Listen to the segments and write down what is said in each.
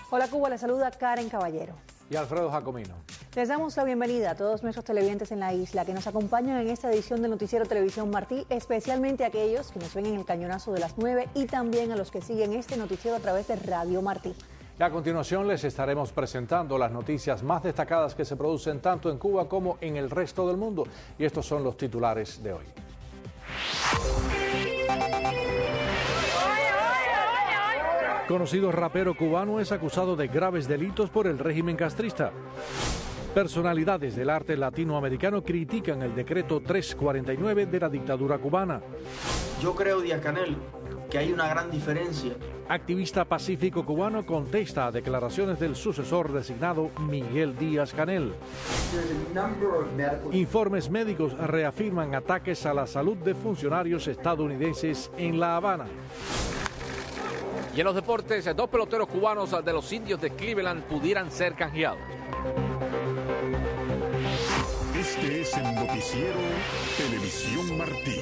Hola Cuba, les saluda Karen Caballero. Y Alfredo Jacomino. Les damos la bienvenida a todos nuestros televidentes en la isla que nos acompañan en esta edición del Noticiero Televisión Martí, especialmente a aquellos que nos ven en el cañonazo de las 9 y también a los que siguen este noticiero a través de Radio Martí. Y a continuación les estaremos presentando las noticias más destacadas que se producen tanto en Cuba como en el resto del mundo. Y estos son los titulares de hoy. Conocido rapero cubano es acusado de graves delitos por el régimen castrista. Personalidades del arte latinoamericano critican el decreto 349 de la dictadura cubana. Yo creo, Díaz-Canel, que hay una gran diferencia. Activista pacífico cubano contesta a declaraciones del sucesor designado Miguel Díaz-Canel. Informes médicos reafirman ataques a la salud de funcionarios estadounidenses en La Habana. Y en los deportes, 2 peloteros cubanos de los Indios de Cleveland pudieran ser canjeados. Este es el noticiero Televisión Martí.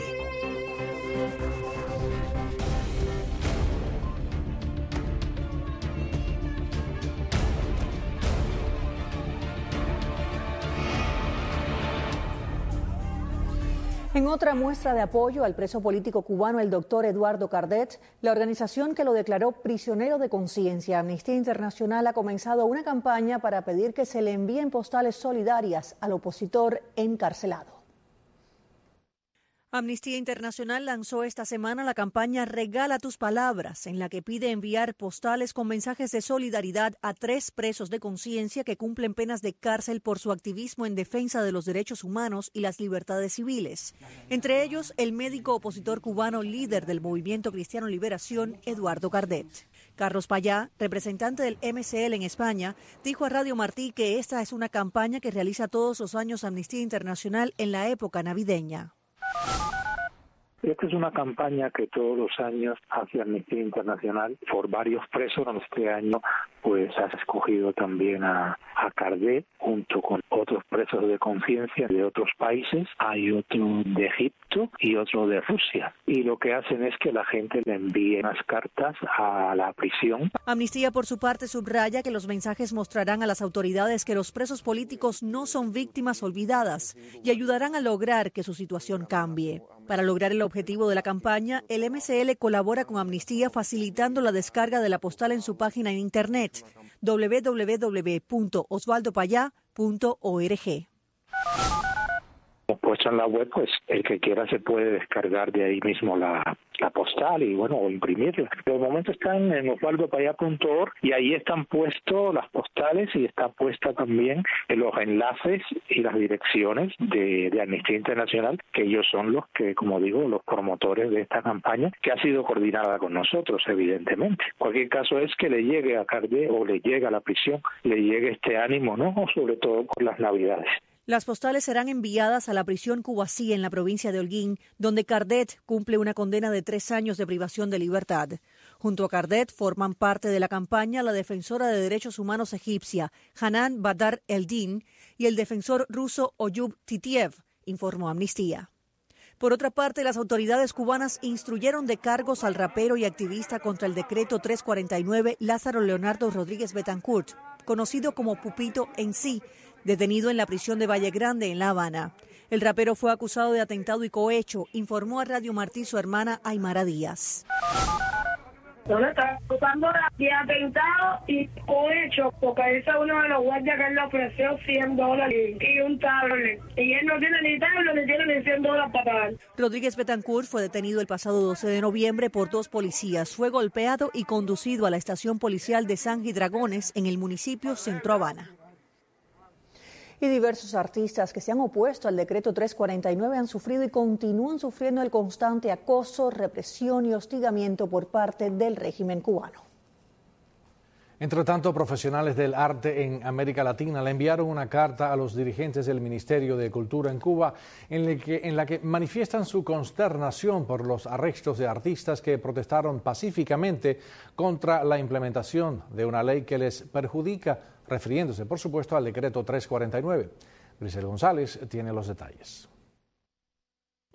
En otra muestra de apoyo al preso político cubano, el doctor Eduardo Cardet, la organización que lo declaró prisionero de conciencia, Amnistía Internacional, ha comenzado una campaña para pedir que se le envíen postales solidarias al opositor encarcelado. Amnistía Internacional lanzó esta semana la campaña Regala tus palabras, en la que pide enviar postales con mensajes de solidaridad a 3 presos de conciencia que cumplen penas de cárcel por su activismo en defensa de los derechos humanos y las libertades civiles. Entre ellos, el médico opositor cubano líder del Movimiento Cristiano Liberación, Eduardo Cardet. Carlos Payá, representante del MCL en España, dijo a Radio Martí que esta es una campaña que realiza todos los años Amnistía Internacional en la época navideña. Esta es una campaña que todos los años hace Amnistía Internacional por varios presos. Este año pues has escogido también a Cardet junto con otros presos de conciencia de otros países. Hay otro de Egipto y otro de Rusia. Y lo que hacen es que la gente le envíe unas cartas a la prisión. Amnistía, por su parte, subraya que los mensajes mostrarán a las autoridades que los presos políticos no son víctimas olvidadas y ayudarán a lograr que su situación cambie. Para lograr el objetivo de la campaña, el MCL colabora con Amnistía facilitando la descarga de la postal en su página en internet www.osvaldopaya.org. Puesto en la web, pues el que quiera se puede descargar de ahí mismo la postal y o imprimirla. De momento están en osvaldopaya.org y ahí están puestos las postales y está puesta también los enlaces y las direcciones de Amnistía Internacional, que ellos son los que, como digo, los promotores de esta campaña, que ha sido coordinada con nosotros, evidentemente. Cualquier caso es que le llegue a Cardet o le llegue a la prisión, le llegue este ánimo, ¿no? Sobre todo por las Navidades. Las postales serán enviadas a la prisión Cubasí en la provincia de Holguín, donde Cardet cumple una condena de 3 años de privación de libertad. Junto a Cardet forman parte de la campaña la defensora de derechos humanos egipcia, Hanan Badar Eldin, y el defensor ruso Oyub Titiev, informó Amnistía. Por otra parte, las autoridades cubanas instruyeron de cargos al rapero y activista contra el decreto 349 Lázaro Leonardo Rodríguez Betancourt, conocido como Pupito en sí, detenido en la prisión de Valle Grande, en La Habana. El rapero fue acusado de atentado y cohecho, informó a Radio Martí su hermana Aymara Díaz. ¿Dónde está? Acusando de atentado y cohecho, porque ese es uno de los guardias que él le ofreció $100 y un tablet. Y él no tiene ni tablet ni tiene ni $100 para pagar. Rodríguez Betancourt fue detenido el pasado 12 de noviembre por 2 policías. Fue golpeado y conducido a la estación policial de San Dragones en el municipio Centro Habana. Y diversos artistas que se han opuesto al decreto 349 han sufrido y continúan sufriendo el constante acoso, represión y hostigamiento por parte del régimen cubano. Entre tanto, profesionales del arte en América Latina le enviaron una carta a los dirigentes del Ministerio de Cultura en Cuba en la que manifiestan su consternación por los arrestos de artistas que protestaron pacíficamente contra la implementación de una ley que les perjudica, refiriéndose, por supuesto, al decreto 349. Grisel González tiene los detalles.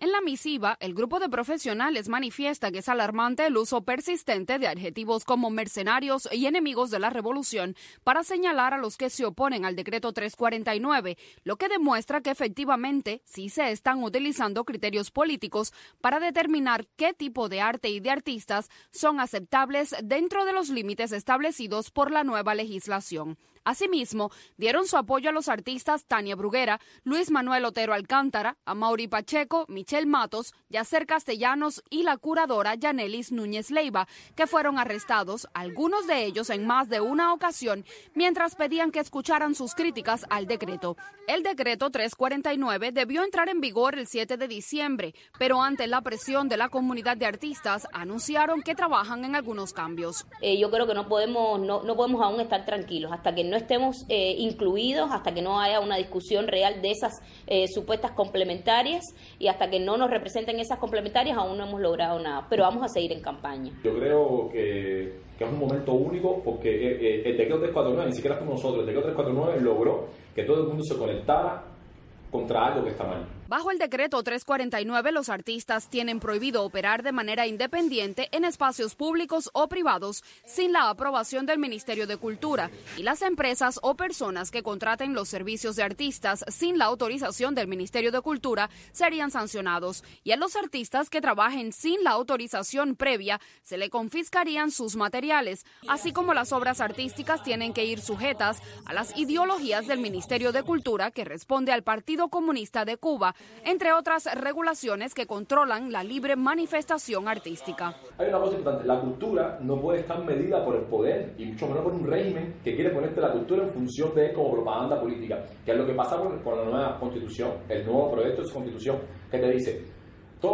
En la misiva, el grupo de profesionales manifiesta que es alarmante el uso persistente de adjetivos como mercenarios y enemigos de la revolución para señalar a los que se oponen al decreto 349, lo que demuestra que efectivamente sí se están utilizando criterios políticos para determinar qué tipo de arte y de artistas son aceptables dentro de los límites establecidos por la nueva legislación. Asimismo, dieron su apoyo a los artistas Tania Bruguera, Luis Manuel Otero Alcántara, Amaury Pacheco, Michelle Matos, Yacer Castellanos y la curadora Yanelis Núñez Leiva, que fueron arrestados, algunos de ellos en más de una ocasión, mientras pedían que escucharan sus críticas al decreto. El decreto 349 debió entrar en vigor el 7 de diciembre, pero ante la presión de la comunidad de artistas, anunciaron que trabajan en algunos cambios. Yo creo que no podemos aún estar tranquilos hasta que no estemos incluidos, hasta que no haya una discusión real de esas supuestas complementarias y hasta que no nos representen esas complementarias aún no hemos logrado nada, pero vamos a seguir en campaña. Yo creo que es un momento único porque el decreto 349, ni siquiera fuimos nosotros, el decreto 349 logró que todo el mundo se conectara contra algo que está mal. Bajo el decreto 349, los artistas tienen prohibido operar de manera independiente en espacios públicos o privados sin la aprobación del Ministerio de Cultura, y las empresas o personas que contraten los servicios de artistas sin la autorización del Ministerio de Cultura serían sancionados, y a los artistas que trabajen sin la autorización previa se le confiscarían sus materiales, así como las obras artísticas tienen que ir sujetas a las ideologías del Ministerio de Cultura, que responde al Partido Comunista de Cuba, entre otras regulaciones que controlan la libre manifestación artística. Hay una cosa importante, la cultura no puede estar medida por el poder y mucho menos por un régimen que quiere ponerte la cultura en función de como propaganda política, que es lo que pasa con la nueva constitución, el nuevo proyecto de su constitución, que te dice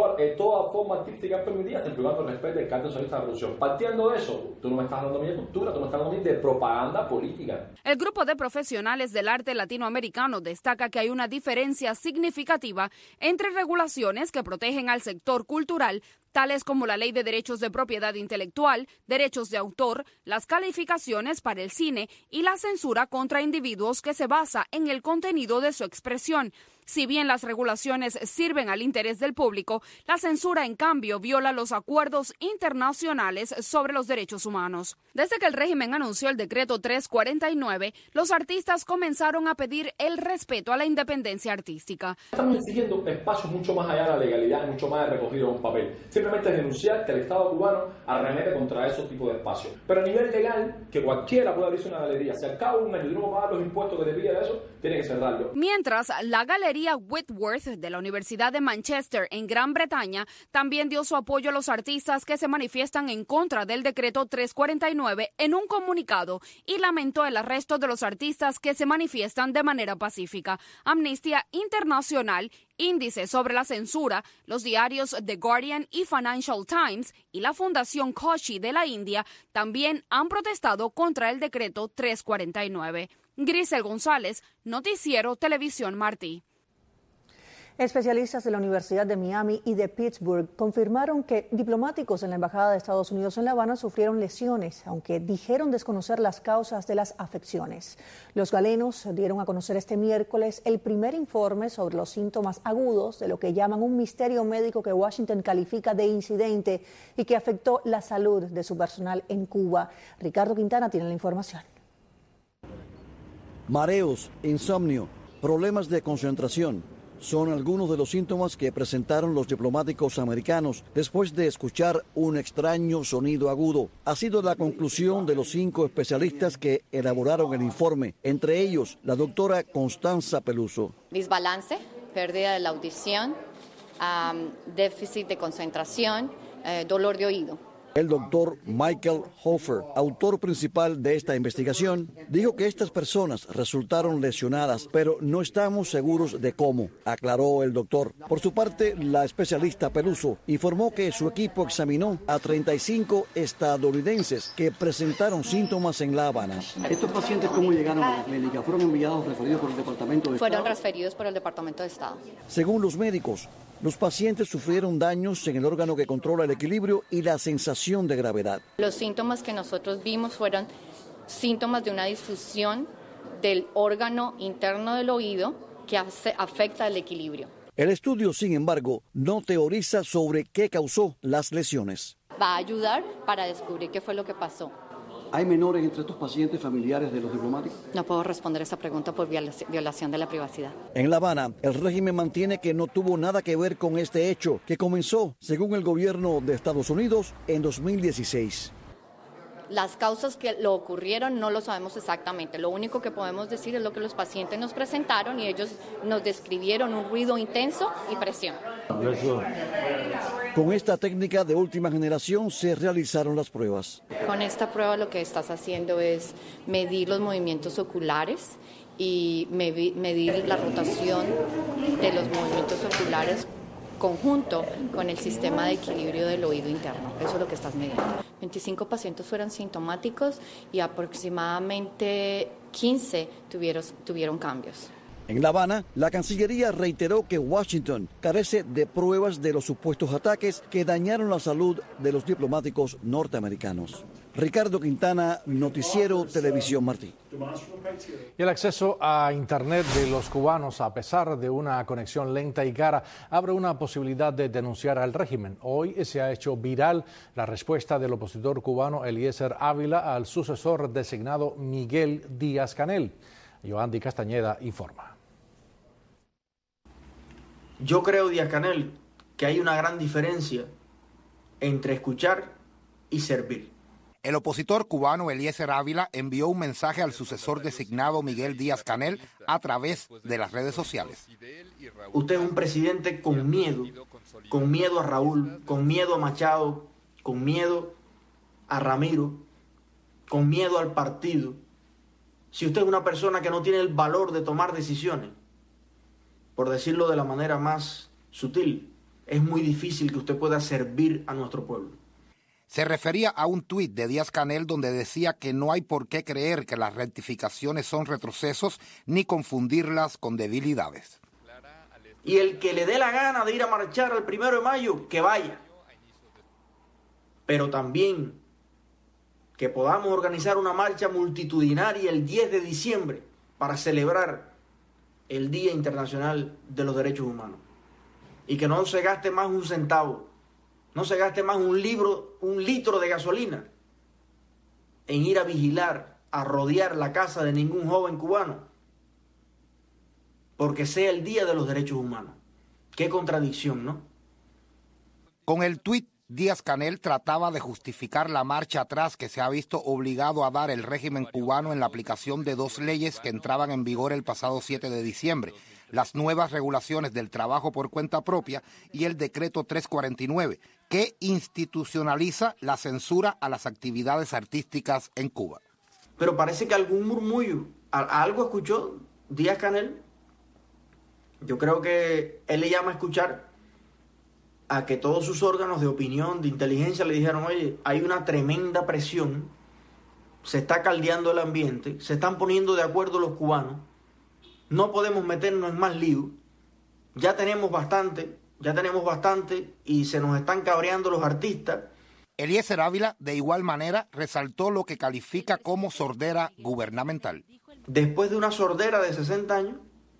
toda forma artística es permitida siempre y cuando respete el Carta Socialista de la Revolución. Partiendo de eso, tú no me estás hablando a mí de cultura, tú me estás hablando a mí de propaganda política. El grupo de profesionales del arte latinoamericano destaca que hay una diferencia significativa entre regulaciones que protegen al sector cultural, tales como la Ley de Derechos de Propiedad Intelectual, derechos de autor, las calificaciones para el cine y la censura contra individuos que se basa en el contenido de su expresión. Si bien las regulaciones sirven al interés del público, la censura, en cambio, viola los acuerdos internacionales sobre los derechos humanos. Desde que el régimen anunció el decreto 349, los artistas comenzaron a pedir el respeto a la independencia artística. Estamos exigiendo espacios mucho más allá de la legalidad, mucho más recogido en un papel. Simplemente denunciar que el Estado cubano arremete contra esos tipos de espacios. Pero a nivel legal, que cualquiera pueda abrirse una galería. Si al cabo de un año no pagar los impuestos que te piden eso, tiene que cerrarlo. Mientras, la galería Whitworth de la Universidad de Manchester en Gran Bretaña también dio su apoyo a los artistas que se manifiestan en contra del decreto 349 en un comunicado y lamentó el arresto de los artistas que se manifiestan de manera pacífica. Amnistía Internacional, Índice sobre la Censura, los diarios The Guardian y Financial Times y la Fundación Koshi de la India también han protestado contra el decreto 349. Grisel González, Noticiero Televisión Martí. Especialistas de la Universidad de Miami y de Pittsburgh confirmaron que diplomáticos en la Embajada de Estados Unidos en La Habana sufrieron lesiones, aunque dijeron desconocer las causas de las afecciones. Los galenos dieron a conocer este miércoles el primer informe sobre los síntomas agudos de lo que llaman un misterio médico que Washington califica de incidente y que afectó la salud de su personal en Cuba. Ricardo Quintana tiene la información. Mareos, insomnio, problemas de concentración son algunos de los síntomas que presentaron los diplomáticos americanos después de escuchar un extraño sonido agudo. Ha sido la conclusión de los 5 especialistas que elaboraron el informe, entre ellos la doctora Constanza Peluso. Desbalance, pérdida de la audición, déficit de concentración, dolor de oído. El doctor Michael Hofer, autor principal de esta investigación, dijo que estas personas resultaron lesionadas, pero no estamos seguros de cómo, aclaró el doctor. Por su parte, la especialista Peluso informó que su equipo examinó a 35 estadounidenses que presentaron síntomas en La Habana. ¿Estos pacientes cómo llegaron a la clínica? ¿Fueron enviados, referidos por el Departamento de Estado? Fueron transferidos por el Departamento de Estado. Según los médicos, los pacientes sufrieron daños en el órgano que controla el equilibrio y la sensación de gravedad. Los síntomas que nosotros vimos fueron síntomas de una disfunción del órgano interno del oído que afecta el equilibrio. El estudio, sin embargo, no teoriza sobre qué causó las lesiones. Va a ayudar para descubrir qué fue lo que pasó. ¿Hay menores entre estos pacientes familiares de los diplomáticos? No puedo responder esa pregunta por violación de la privacidad. En La Habana, el régimen mantiene que no tuvo nada que ver con este hecho, que comenzó, según el gobierno de Estados Unidos, en 2016. Las causas que lo ocurrieron no lo sabemos exactamente. Lo único que podemos decir es lo que los pacientes nos presentaron y ellos nos describieron un ruido intenso y presión. Con esta técnica de última generación se realizaron las pruebas. Con esta prueba lo que estás haciendo es medir los movimientos oculares y medir la rotación de los movimientos oculares conjunto con el sistema de equilibrio del oído interno. Eso es lo que estás midiendo. 25 pacientes fueron sintomáticos y aproximadamente 15 tuvieron cambios. En La Habana, la Cancillería reiteró que Washington carece de pruebas de los supuestos ataques que dañaron la salud de los diplomáticos norteamericanos. Ricardo Quintana, Noticiero Televisión Martí. Y el acceso a Internet de los cubanos, a pesar de una conexión lenta y cara, abre una posibilidad de denunciar al régimen. Hoy se ha hecho viral la respuesta del opositor cubano Eliezer Ávila al sucesor designado Miguel Díaz-Canel. Yoandi Castañeda informa. Yo creo, Díaz-Canel, que hay una gran diferencia entre escuchar y servir. El opositor cubano Eliezer Ávila envió un mensaje al sucesor designado Miguel Díaz-Canel a través de las redes sociales. Usted es un presidente con miedo a Raúl, con miedo a Machado, con miedo a Ramiro, con miedo al partido. Si usted es una persona que no tiene el valor de tomar decisiones, por decirlo de la manera más sutil, es muy difícil que usted pueda servir a nuestro pueblo. Se refería a un tuit de Díaz-Canel donde decía que no hay por qué creer que las rectificaciones son retrocesos ni confundirlas con debilidades. Y el que le dé la gana de ir a marchar el 1 de mayo, que vaya. Pero también que podamos organizar una marcha multitudinaria el 10 de diciembre para celebrar el Día Internacional de los Derechos Humanos. Y que no se gaste más un centavo, no se gaste más un litro de gasolina en ir a vigilar, a rodear la casa de ningún joven cubano, porque sea el Día de los Derechos Humanos. Qué contradicción, ¿no? Con el tuit, Díaz-Canel trataba de justificar la marcha atrás que se ha visto obligado a dar el régimen cubano en la aplicación de dos leyes que entraban en vigor el pasado 7 de diciembre, las nuevas regulaciones del trabajo por cuenta propia y el decreto 349, que institucionaliza la censura a las actividades artísticas en Cuba. Pero parece que algún murmullo, algo escuchó Díaz-Canel. Yo creo que él le llama a escuchar a que todos sus órganos de opinión, de inteligencia le dijeron, oye, hay una tremenda presión, se está caldeando el ambiente, se están poniendo de acuerdo los cubanos, no podemos meternos en más lío, ya tenemos bastante y se nos están cabreando los artistas. Eliezer Ávila, de igual manera, resaltó lo que califica como sordera gubernamental. Después de una sordera de 60 años,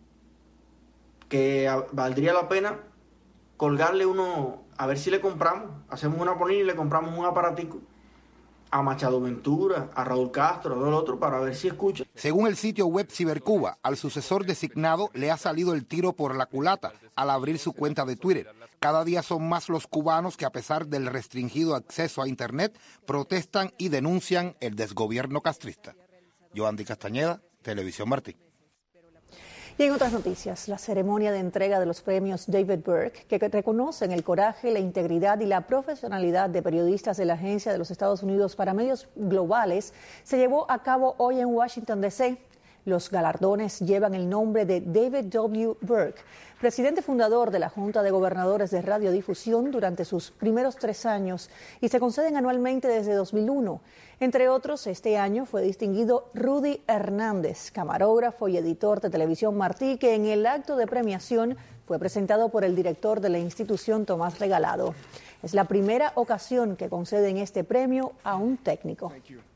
que valdría la pena colgarle uno, a ver si le compramos, hacemos una ponina y le compramos un aparatico a Machado Ventura, a Raúl Castro, a todo el otro, para ver si escucha. Según el sitio web Cibercuba, al sucesor designado le ha salido el tiro por la culata al abrir su cuenta de Twitter. Cada día son más los cubanos que, a pesar del restringido acceso a Internet, protestan y denuncian el desgobierno castrista. Yoandi Castañeda, Televisión Martí. Y en otras noticias, la ceremonia de entrega de los premios David Burke, que reconocen el coraje, la integridad y la profesionalidad de periodistas de la Agencia de los Estados Unidos para Medios Globales, se llevó a cabo hoy en Washington, D.C. Los galardones llevan el nombre de David W. Burke, presidente fundador de la Junta de Gobernadores de Radiodifusión durante sus primeros 3 años, y se conceden anualmente desde 2001. Entre otros, este año fue distinguido Rudy Hernández, camarógrafo y editor de Televisión Martí, que en el acto de premiación fue presentado por el director de la institución, Tomás Regalado. Es la primera ocasión que conceden este premio a un técnico.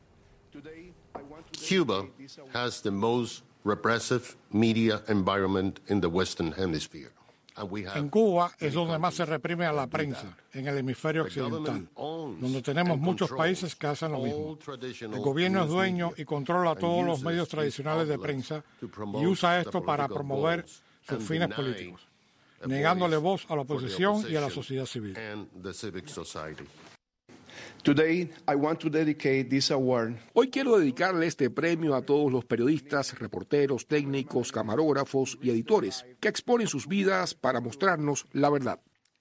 Cuba has the most repressive media environment in the Western Hemisphere. En Cuba es donde más se reprime a la prensa, en el hemisferio occidental, donde tenemos muchos países que hacen lo mismo. El gobierno es dueño y controla todos los medios tradicionales de prensa y usa esto para promover sus fines políticos, negándole voz a la oposición y a la sociedad civil. Hoy quiero dedicarle este premio a todos los periodistas, reporteros, técnicos, camarógrafos y editores que exponen sus vidas para mostrarnos la verdad.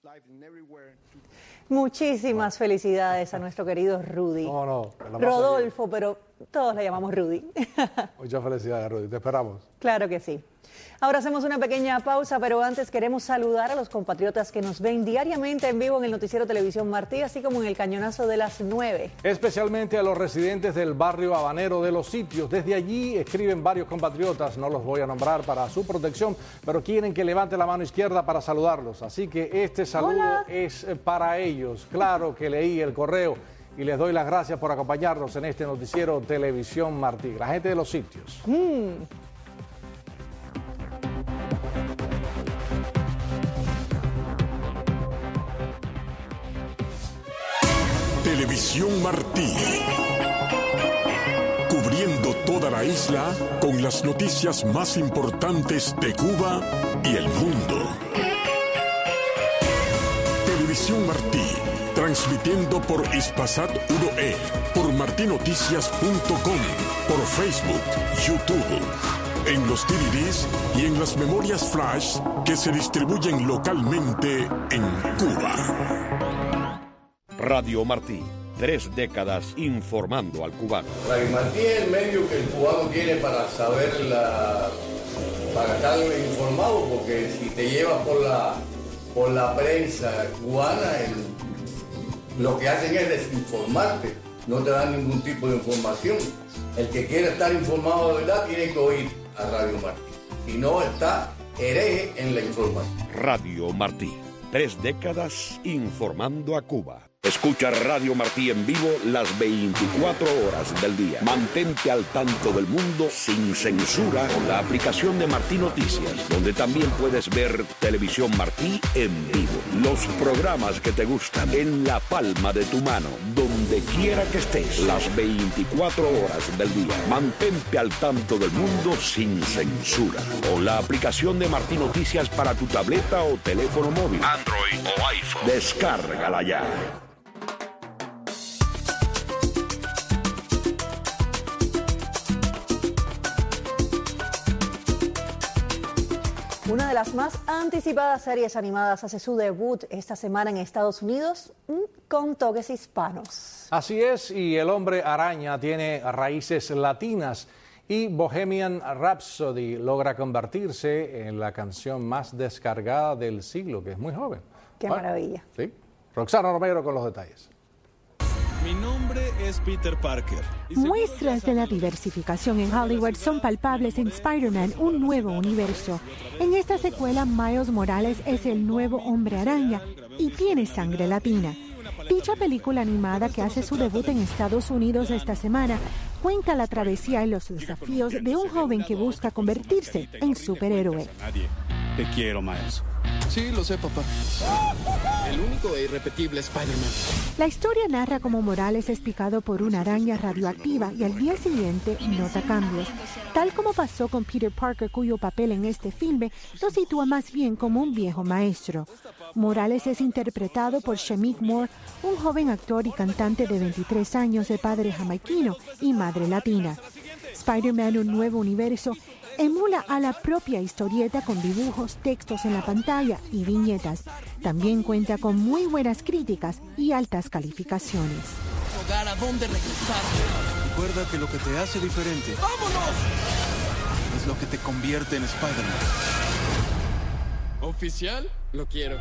Muchísimas felicidades a nuestro querido Rudy. Rodolfo, pero todos le llamamos Rudy. Muchas felicidades, Rudy. Te esperamos. Claro que sí. Ahora hacemos una pequeña pausa, pero antes queremos saludar a los compatriotas que nos ven diariamente en vivo en el Noticiero Televisión Martí, así como en el Cañonazo de las 9. Especialmente a los residentes del barrio habanero de Los Sitios. Desde allí escriben varios compatriotas, no los voy a nombrar para su protección, pero quieren que levante la mano izquierda para saludarlos. Así que este saludo es para ellos. Claro que leí el correo y les doy las gracias por acompañarnos en este Noticiero Televisión Martí. La gente de Los Sitios. Televisión Martí, cubriendo toda la isla con las noticias más importantes de Cuba y el mundo. Televisión Martí, transmitiendo por Hispasat 1E, por martinoticias.com, por Facebook, YouTube, en los DVDs y en las memorias flash que se distribuyen localmente en Cuba. Radio Martí, 3 décadas informando al cubano. Radio Martí es el medio que el cubano tiene para saber, para estar informado, porque si te llevas por la prensa cubana, lo que hacen es desinformarte, no te dan ningún tipo de información. El que quiere estar informado de verdad tiene que oír a Radio Martí, si no está hereje en la información. Radio Martí, 3 décadas informando a Cuba. Escucha Radio Martí en vivo las 24 horas del día. Mantente al tanto del mundo sin censura con la aplicación de Martí Noticias, donde también puedes ver Televisión Martí en vivo. Los programas que te gustan en la palma de tu mano, donde quiera que estés, las 24 horas del día. Mantente al tanto del mundo sin censura. O la aplicación de Martí Noticias para tu tableta o teléfono móvil, Android o iPhone. Descárgala ya. Una de las más anticipadas series animadas hace su debut esta semana en Estados Unidos con toques hispanos. Así es, y El Hombre Araña tiene raíces latinas y Bohemian Rhapsody logra convertirse en la canción más descargada del siglo, que es muy joven. ¡Qué maravilla! Sí. Roxana Romero con los detalles. Mi nombre es Peter Parker. Muestras de la diversificación en Hollywood son palpables en Spider-Man, un nuevo universo. En esta secuela, Miles Morales es el nuevo Hombre Araña y tiene sangre latina. Dicha película animada, que hace su debut en Estados Unidos esta semana, cuenta la travesía y los desafíos de un joven que busca convertirse en superhéroe. Te quiero, Miles. Sí, lo sé, papá. El único e irrepetible Spider-Man. La historia narra cómo Morales es picado por una araña radioactiva y al día siguiente nota cambios. Tal como pasó con Peter Parker, cuyo papel en este filme lo sitúa más bien como un viejo maestro. Morales es interpretado por Shameik Moore, un joven actor y cantante de 23 años de padre jamaiquino y madre latina. Spider-Man, un nuevo universo, emula a la propia historieta con dibujos, textos en la pantalla y viñetas. También cuenta con muy buenas críticas y altas calificaciones. Hogar, ¿a dónde regresar? Recuerda que lo que te hace diferente ¡vámonos! Es lo que te convierte en Spider-Man. ¿Oficial? Lo quiero.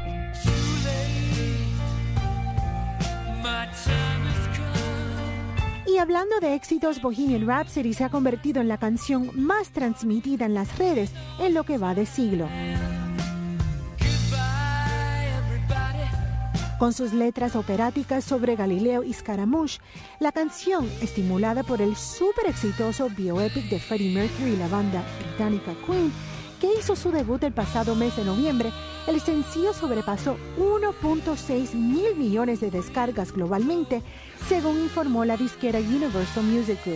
Y hablando de éxitos, Bohemian Rhapsody se ha convertido en la canción más transmitida en las redes en lo que va de siglo. Con sus letras operáticas sobre Galileo y Scaramouche, la canción, estimulada por el súper exitoso bioepic de Freddie Mercury y la banda británica Queen, que hizo su debut el pasado mes de noviembre, El sencillo sobrepasó 1.6 mil millones de descargas globalmente, según informó la disquera Universal Music Group.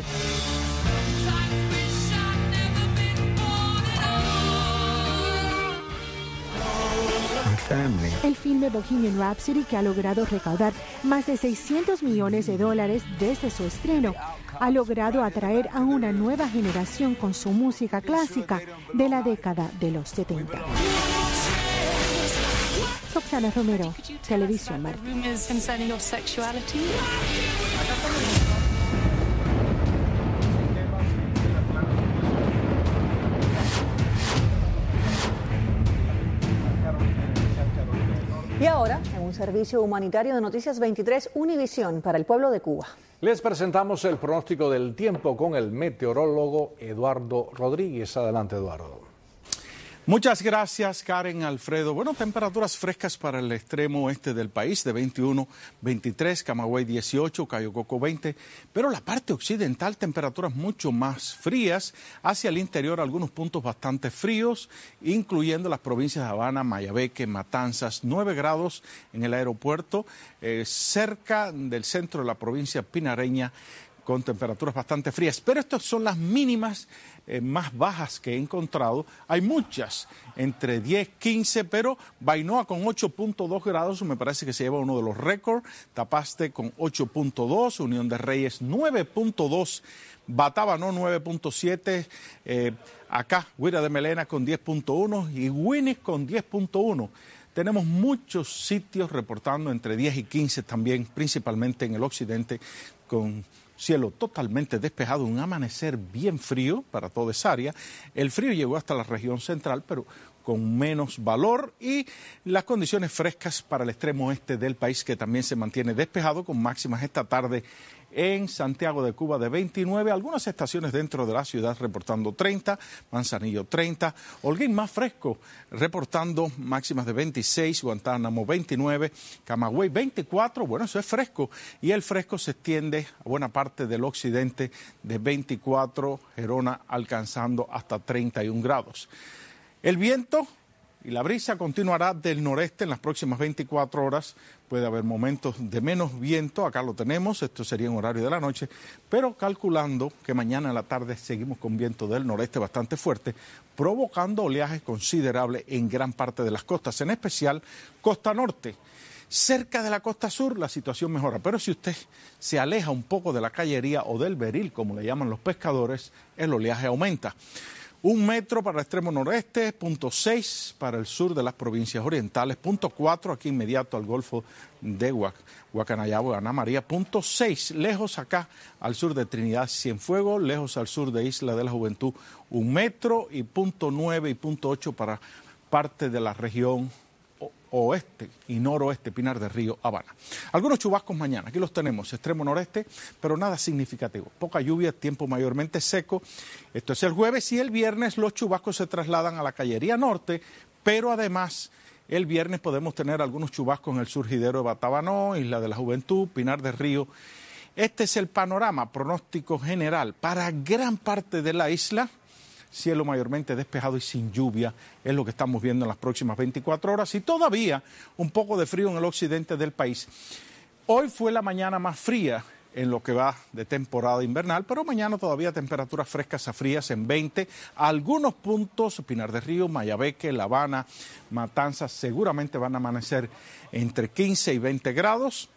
El filme Bohemian Rhapsody, que ha logrado recaudar más de $600 millones desde su estreno, ha logrado atraer a una nueva generación con su música clásica de la década de los 70. Roxana Romero, Televisión Martín. Y ahora, en un servicio humanitario de Noticias 23, Univisión para el pueblo de Cuba. Les presentamos el pronóstico del tiempo con el meteorólogo Eduardo Rodríguez. Adelante, Eduardo. Muchas gracias, Karen, Alfredo. Bueno, temperaturas frescas para el extremo oeste del país, de 21, 23, Camagüey 18, Cayo Coco 20, pero la parte occidental, temperaturas mucho más frías, hacia el interior algunos puntos bastante fríos, incluyendo las provincias de Habana, Mayabeque, Matanzas, 9 grados en el aeropuerto, cerca del centro de la provincia pinareña, con temperaturas bastante frías, pero estas son las mínimas más bajas que he encontrado. Hay muchas, entre 10, 15, pero Bainoa con 8.2 grados, me parece que se lleva uno de los récords, Tapaste con 8.2, Unión de Reyes 9.2, Batabano 9.7, acá Guira de Melena con 10.1 y Winnis con 10.1. Tenemos muchos sitios reportando entre 10 y 15 también, principalmente en el occidente, con cielo totalmente despejado, un amanecer bien frío para toda esa área. El frío llegó hasta la región central, pero con menos valor, y las condiciones frescas para el extremo oeste del país, que también se mantiene despejado, con máximas esta tarde en Santiago de Cuba de 29, algunas estaciones dentro de la ciudad reportando 30, Manzanillo 30, Holguín más fresco reportando máximas de 26, Guantánamo 29, Camagüey 24, bueno, eso es fresco, y el fresco se extiende a buena parte del occidente de 24, Gerona alcanzando hasta 31 grados. El viento y la brisa continuará del noreste en las próximas 24 horas. Puede haber momentos de menos viento, acá lo tenemos, esto sería en horario de la noche, pero calculando que mañana en la tarde seguimos con viento del noreste bastante fuerte, provocando oleaje considerable en gran parte de las costas, en especial costa norte. Cerca de la costa sur la situación mejora, pero si usted se aleja un poco de la callería o del beril, como le llaman los pescadores, el oleaje aumenta. 1 metro para el extremo noreste, 0.6 para el sur de las provincias orientales, 0.4 aquí inmediato al Golfo de Guacanayabo y Ana María, 0.6 lejos acá al sur de Trinidad Cienfuegos, lejos al sur de Isla de la Juventud, 1 metro, y 0.9 y 0.8 para parte de la región oeste y noroeste, Pinar del Río, Habana. Algunos chubascos mañana, aquí los tenemos, extremo noreste, pero nada significativo. Poca lluvia, tiempo mayormente seco. Esto es el jueves, y el viernes los chubascos se trasladan a la callería norte, pero además el viernes podemos tener algunos chubascos en el surgidero de Batabanó, Isla de la Juventud, Pinar del Río. Este es el panorama pronóstico general para gran parte de la isla. Cielo mayormente despejado y sin lluvia es lo que estamos viendo en las próximas 24 horas, y todavía un poco de frío en el occidente del país. Hoy fue la mañana más fría en lo que va de temporada invernal, pero mañana todavía temperaturas frescas a frías en 20. Algunos puntos, Pinar del Río, Mayabeque, La Habana, Matanzas, seguramente van a amanecer entre 15 y 20 grados.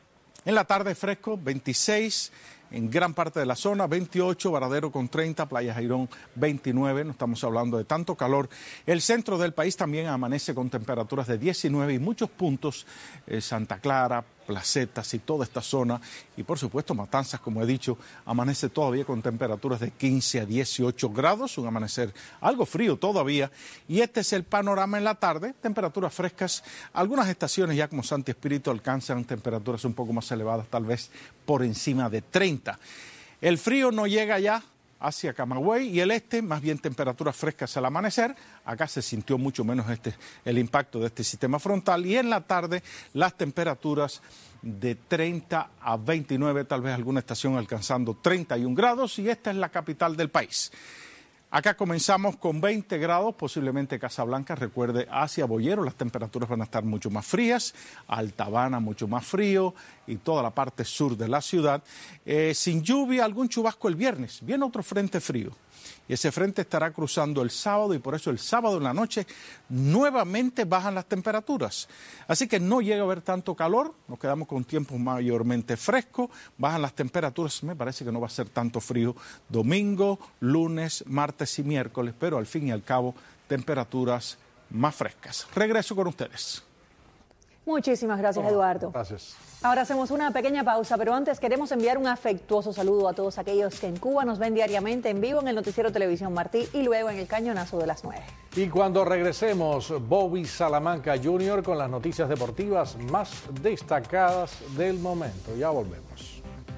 En la tarde fresco, 26. En gran parte de la zona, 28, Varadero con 30, Playa Jairón 29, no estamos hablando de tanto calor. El centro del país también amanece con temperaturas de 19 y muchos puntos, Santa Clara, Placetas y toda esta zona, y por supuesto Matanzas, como he dicho, amanece todavía con temperaturas de 15 a 18 grados, un amanecer algo frío todavía, y este es el panorama en la tarde, temperaturas frescas. Algunas estaciones ya como Santi Espíritu alcanzan temperaturas un poco más elevadas, tal vez por encima de 30. El frío no llega ya hacia Camagüey, y el este, más bien temperaturas frescas al amanecer. Acá se sintió mucho menos el impacto de este sistema frontal, y en la tarde las temperaturas de 30 a 29, tal vez alguna estación alcanzando 31 grados, y esta es la capital del país. Acá comenzamos con 20 grados, posiblemente Casablanca, recuerde, hacia Boyero las temperaturas van a estar mucho más frías, Alta Habana mucho más frío y toda la parte sur de la ciudad. Sin lluvia, algún chubasco el viernes, viene otro frente frío. Y ese frente estará cruzando el sábado y por eso el sábado en la noche nuevamente bajan las temperaturas. Así que no llega a haber tanto calor, nos quedamos con tiempos mayormente frescos, bajan las temperaturas, me parece que no va a ser tanto frío domingo, lunes, martes y miércoles, pero al fin y al cabo temperaturas más frescas. Regreso con ustedes. Muchísimas gracias, Eduardo. Gracias. Ahora hacemos una pequeña pausa, pero antes queremos enviar un afectuoso saludo a todos aquellos que en Cuba nos ven diariamente en vivo en el noticiero Televisión Martí y luego en el Cañonazo de las 9. Y cuando regresemos, Bobby Salamanca Jr. con las noticias deportivas más destacadas del momento. Ya volvemos.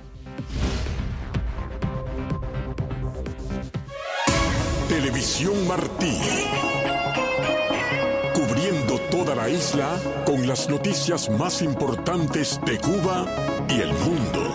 Televisión Martí. Cubriendo toda la isla con las noticias más importantes de Cuba y el mundo.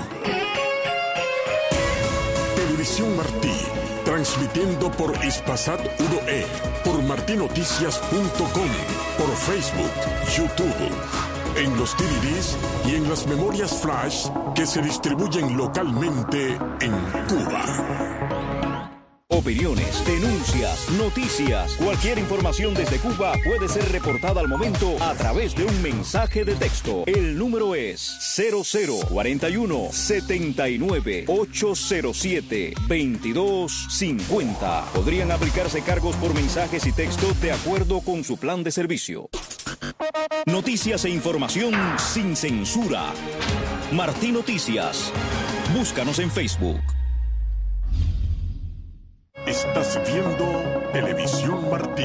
Televisión Martí, transmitiendo por Hispasat 1E, por martinoticias.com, por Facebook, YouTube, en los DVDs y en las memorias flash que se distribuyen localmente en Cuba. Opiniones, denuncias, noticias, cualquier información desde Cuba puede ser reportada al momento a través de un mensaje de texto. El número es 0041 79 807 2250. Podrían aplicarse cargos por mensajes y texto de acuerdo con su plan de servicio. Noticias e información sin censura. Martí Noticias. Búscanos en Facebook. Estás viendo Televisión Martí.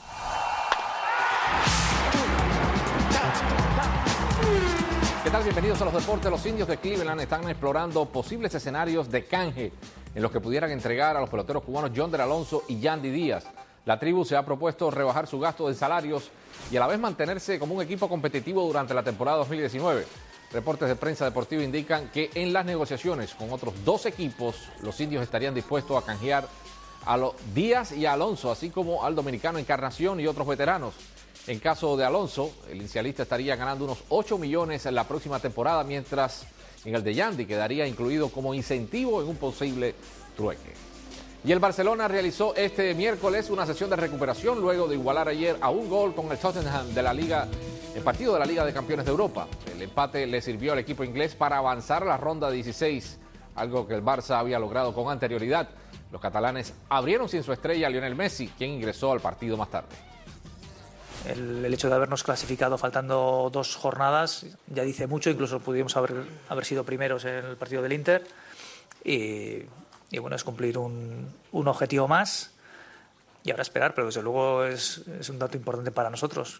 ¿Qué tal? Bienvenidos a los deportes. Los indios de Cleveland están explorando posibles escenarios de canje en los que pudieran entregar a los peloteros cubanos Yonder Alonso y Yandy Díaz. La tribu se ha propuesto rebajar su gasto de salarios y a la vez mantenerse como un equipo competitivo durante la temporada 2019. Reportes de prensa deportiva indican que en las negociaciones con otros dos equipos, los indios estarían dispuestos a canjear a los Díaz y a Alonso, así como al dominicano Encarnación y otros veteranos. En caso de Alonso, el inicialista estaría ganando unos 8 millones en la próxima temporada, mientras en el de Yandy quedaría incluido como incentivo en un posible trueque. Y el Barcelona realizó este miércoles una sesión de recuperación luego de igualar ayer a un gol con el Tottenham de la Liga, el partido de la Liga de Campeones de Europa. El empate le sirvió al equipo inglés para avanzar a la ronda 16, algo que el Barça había logrado con anterioridad. Los catalanes abrieron sin su estrella Lionel Messi, quien ingresó al partido más tarde. El hecho de habernos clasificado faltando 2 jornadas ya dice mucho, incluso pudimos haber sido primeros en el partido del Inter y bueno, es cumplir un objetivo más y ahora esperar, pero desde luego es un dato importante para nosotros.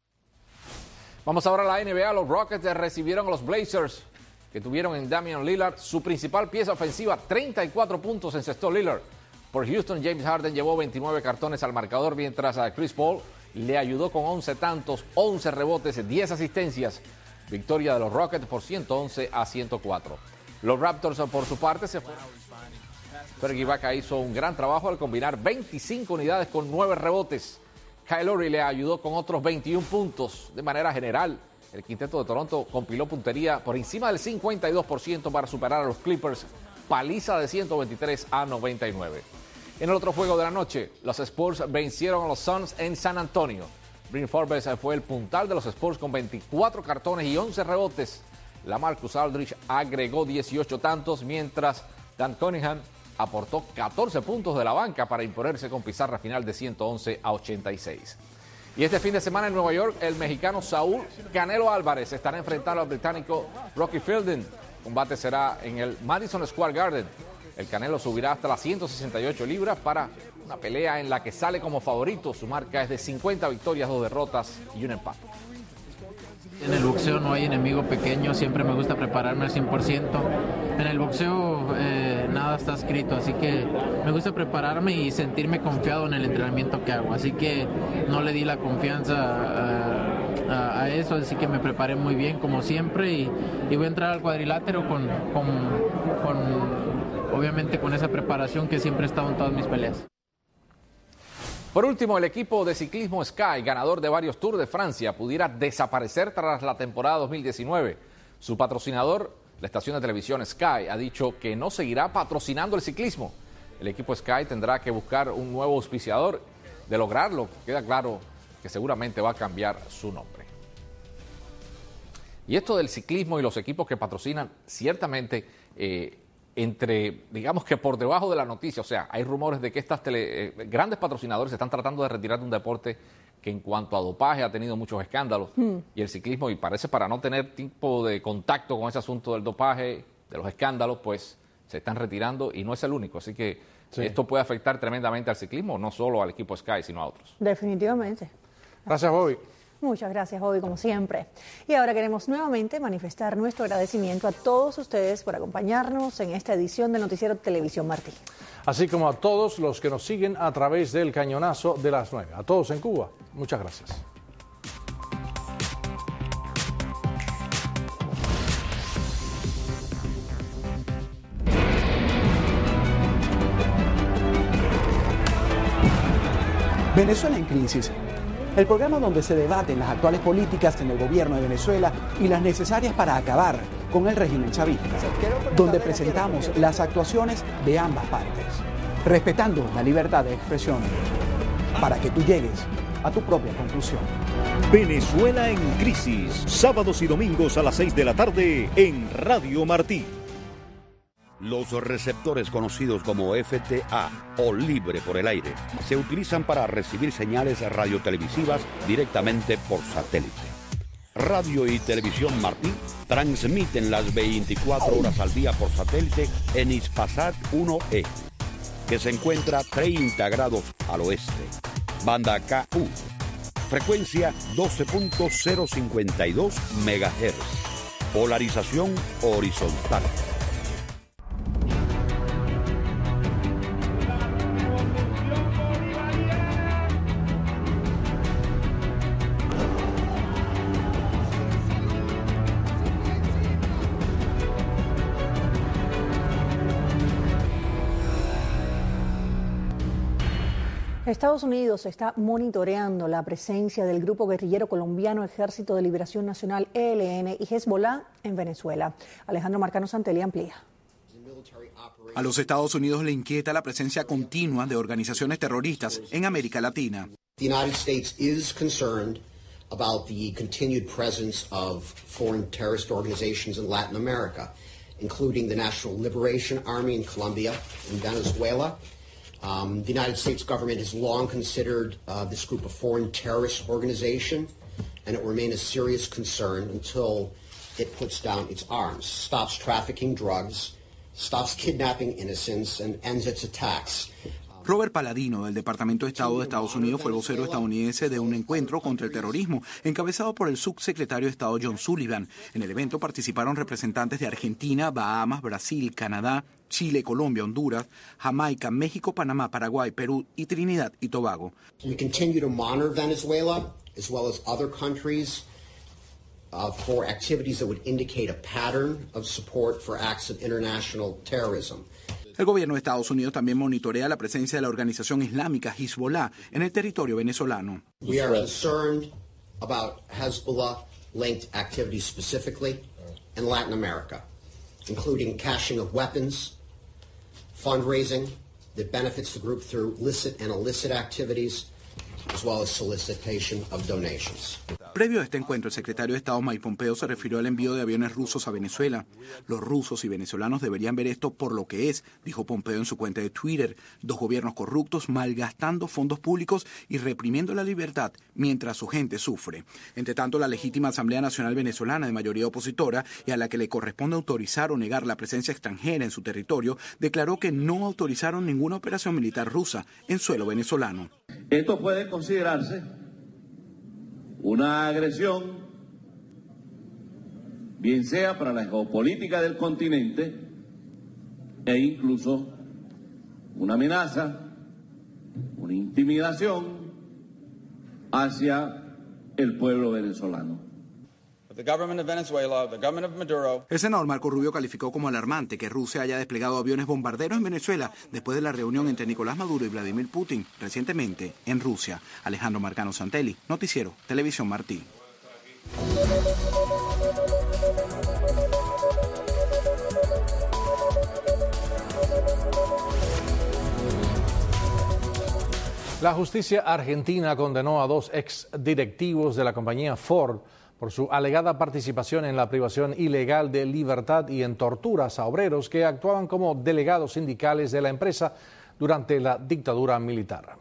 Vamos ahora a la NBA. Los Rockets recibieron a los Blazers, que tuvieron en Damian Lillard su principal pieza ofensiva. 34 puntos encestó Lillard. Por Houston, James Harden llevó 29 cartones al marcador, mientras a Chris Paul le ayudó con 11 tantos, 11 rebotes, 10 asistencias. Victoria de los Rockets por 111-104. Los Raptors, por su parte, se fueron. Serge Ibaka hizo un gran trabajo al combinar 25 unidades con 9 rebotes. Kyle Lowry le ayudó con otros 21 puntos. De manera general, el quinteto de Toronto compiló puntería por encima del 52% para superar a los Clippers. Paliza de 123-99. En el otro juego de la noche, los Spurs vencieron a los Suns en San Antonio. Bryn Forbes fue el puntal de los Spurs con 24 cartones y 11 rebotes. LaMarcus Aldridge agregó 18 tantos, mientras Dan Cunningham aportó 14 puntos de la banca para imponerse con pizarra final de 111-86. Y este fin de semana en Nueva York, el mexicano Saúl Canelo Álvarez estará enfrentando al británico Rocky Fielding. El combate será en el Madison Square Garden. El Canelo subirá hasta las 168 libras para una pelea en la que sale como favorito. Su marca es de 50 victorias, 2 derrotas y un empate. En el boxeo no hay enemigo pequeño, siempre me gusta prepararme al 100%. En el boxeo nada está escrito, así que me gusta prepararme y sentirme confiado en el entrenamiento que hago. Así que no le di la confianza a eso, así que me preparé muy bien como siempre y voy a entrar al cuadrilátero con obviamente con esa preparación que siempre he estado en todas mis peleas. Por último, el equipo de ciclismo Sky, ganador de varios Tours de Francia, pudiera desaparecer tras la temporada 2019. Su patrocinador, la estación de televisión Sky, ha dicho que no seguirá patrocinando el ciclismo. El equipo Sky tendrá que buscar un nuevo auspiciador. De lograrlo, queda claro que seguramente va a cambiar su nombre. Y esto del ciclismo y los equipos que patrocinan, ciertamente, digamos que por debajo de la noticia, o sea, hay rumores de que estas grandes patrocinadores están tratando de retirar de un deporte que en cuanto a dopaje ha tenido muchos escándalos, y el ciclismo, y parece para no tener tipo de contacto con ese asunto del dopaje, de los escándalos, pues se están retirando, y no es el único, así que esto puede afectar tremendamente al ciclismo, no solo al equipo Sky, sino a otros. Definitivamente. Gracias, Bobby. Muchas gracias, Bobby, como siempre. Y ahora queremos nuevamente manifestar nuestro agradecimiento a todos ustedes por acompañarnos en esta edición del Noticiero Televisión Martí. Así como a todos los que nos siguen a través del cañonazo de las 9. A todos en Cuba, muchas gracias. Venezuela en crisis. El programa donde se debaten las actuales políticas en el gobierno de Venezuela y las necesarias para acabar con el régimen chavista, donde presentamos las actuaciones de ambas partes, respetando la libertad de expresión, para que tú llegues a tu propia conclusión. Venezuela en crisis, sábados y domingos a las 6 de la tarde en Radio Martí. Los receptores conocidos como FTA o libre por el aire se utilizan para recibir señales radiotelevisivas directamente por satélite. Radio y Televisión Martí transmiten las 24 horas al día por satélite en Hispasat 1E, que se encuentra 30 grados al oeste. Banda KU, frecuencia 12.052 MHz, polarización horizontal. Estados Unidos está monitoreando la presencia del grupo guerrillero colombiano Ejército de Liberación Nacional ELN y Hezbollah en Venezuela. Alejandro Marcano Santelli amplía. A los Estados Unidos le inquieta la presencia continua de organizaciones terroristas en América Latina. The United States is concerned about the continued presence of foreign terrorist organizations in Latin America, including the National Liberation Army in Colombia and Venezuela. The United States government has long considered this group a foreign terrorist organization, and it will remain a serious concern until it puts down its arms, stops trafficking drugs, stops kidnapping innocents, and ends its attacks. Robert Paladino, del Departamento de Estado de Estados Unidos, fue el vocero estadounidense de un encuentro contra el terrorismo, encabezado por el subsecretario de Estado John Sullivan. En el evento participaron representantes de Argentina, Bahamas, Brasil, Canadá, Chile, Colombia, Honduras, Jamaica, México, Panamá, Paraguay, Perú y Trinidad y Tobago. We continue to monitor Venezuela, as well as other countries, for activities that would indicate a pattern of support for acts of international terrorism. El gobierno de Estados Unidos también monitorea la presencia de la organización islámica Hezbollah en el territorio venezolano. We are concerned about Hezbollah-linked activities specifically in Latin America, including caching of weapons, fundraising that benefits the group through licit and illicit activities, as well as solicitation of donations. Previo a este encuentro, el secretario de Estado Mike Pompeo se refirió al envío de aviones rusos a Venezuela. Los rusos y venezolanos deberían ver esto por lo que es, dijo Pompeo en su cuenta de Twitter. Dos gobiernos corruptos malgastando fondos públicos y reprimiendo la libertad mientras su gente sufre. Entre tanto, la legítima Asamblea Nacional Venezolana de mayoría opositora y a la que le corresponde autorizar o negar la presencia extranjera en su territorio, declaró que no autorizaron ninguna operación militar rusa en suelo venezolano. Esto puede considerarse una agresión, bien sea para la geopolítica del continente e incluso una amenaza, una intimidación hacia el pueblo venezolano. El senador Marco Rubio calificó como alarmante que Rusia haya desplegado aviones bombarderos en Venezuela después de la reunión entre Nicolás Maduro y Vladimir Putin recientemente en Rusia. Alejandro Marcano Santelli, Noticiero Televisión Martí. La justicia argentina condenó a 2 exdirectivos de la compañía Ford por su alegada participación en la privación ilegal de libertad y en torturas a obreros que actuaban como delegados sindicales de la empresa durante la dictadura militar.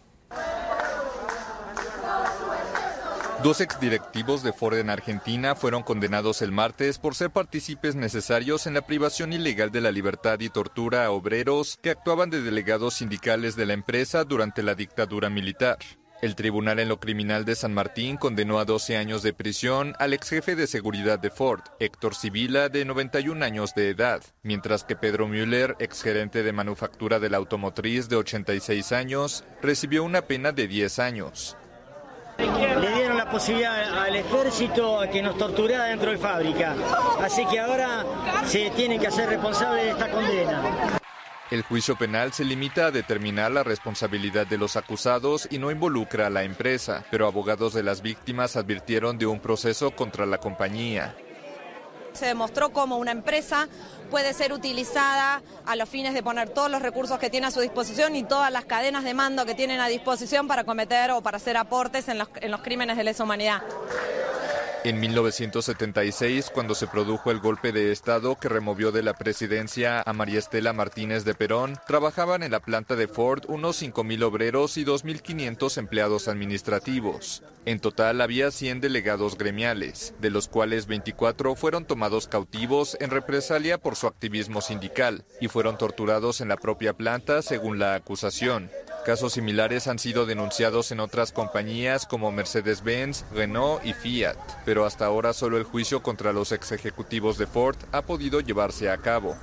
2 exdirectivos de Ford en Argentina fueron condenados el martes por ser partícipes necesarios en la privación ilegal de la libertad y tortura a obreros que actuaban de delegados sindicales de la empresa durante la dictadura militar. El Tribunal en lo Criminal de San Martín condenó a 12 años de prisión al exjefe de seguridad de Ford, Héctor Sibila, de 91 años de edad, mientras que Pedro Müller, exgerente de manufactura de la automotriz de 86 años, recibió una pena de 10 años. Le dieron la posibilidad al ejército a que nos torturara dentro de fábrica, así que ahora se tienen que hacer responsables de esta condena. El juicio penal se limita a determinar la responsabilidad de los acusados y no involucra a la empresa, pero abogados de las víctimas advirtieron de un proceso contra la compañía. Se demostró cómo una empresa puede ser utilizada a los fines de poner todos los recursos que tiene a su disposición y todas las cadenas de mando que tienen a disposición para cometer o para hacer aportes en los crímenes de lesa humanidad. En 1976, cuando se produjo el golpe de Estado que removió de la presidencia a María Estela Martínez de Perón, trabajaban en la planta de Ford unos 5.000 obreros y 2.500 empleados administrativos. En total había 100 delegados gremiales, de los cuales 24 fueron tomados cautivos en represalia por su activismo sindical y fueron torturados en la propia planta según la acusación. Casos similares han sido denunciados en otras compañías como Mercedes-Benz, Renault y Fiat, pero hasta ahora solo el juicio contra los ex ejecutivos de Ford ha podido llevarse a cabo.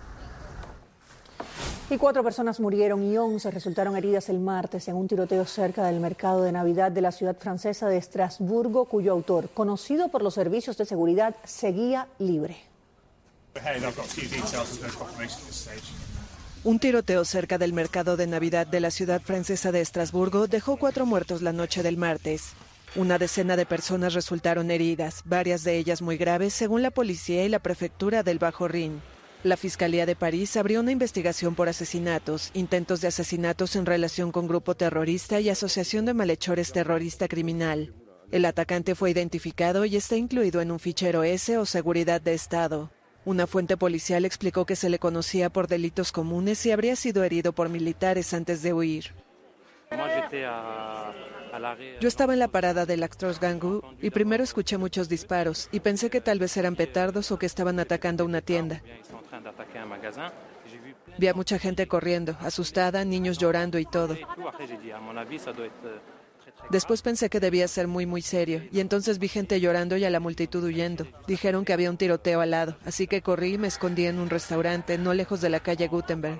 Y 4 personas murieron y 11 resultaron heridas el martes en un tiroteo cerca del mercado de Navidad de la ciudad francesa de Estrasburgo, cuyo autor, conocido por los servicios de seguridad, seguía libre. Un tiroteo cerca del mercado de Navidad de la ciudad francesa de Estrasburgo dejó 4 muertos la noche del martes. Una decena de personas resultaron heridas, varias de ellas muy graves, según la policía y la prefectura del Bajo Rin. La Fiscalía de París abrió una investigación por asesinatos, intentos de asesinatos en relación con grupo terrorista y asociación de malhechores terrorista criminal. El atacante fue identificado y está incluido en un fichero S o seguridad de Estado. Una fuente policial explicó que se le conocía por delitos comunes y habría sido herido por militares antes de huir. Yo estaba en la parada del Actros Gangu y primero escuché muchos disparos y pensé que tal vez eran petardos o que estaban atacando una tienda. Vi a mucha gente corriendo, asustada, niños llorando y todo. Después pensé que debía ser muy serio, y entonces vi gente llorando y a la multitud huyendo. Dijeron que había un tiroteo al lado, así que corrí y me escondí en un restaurante no lejos de la calle Gutenberg.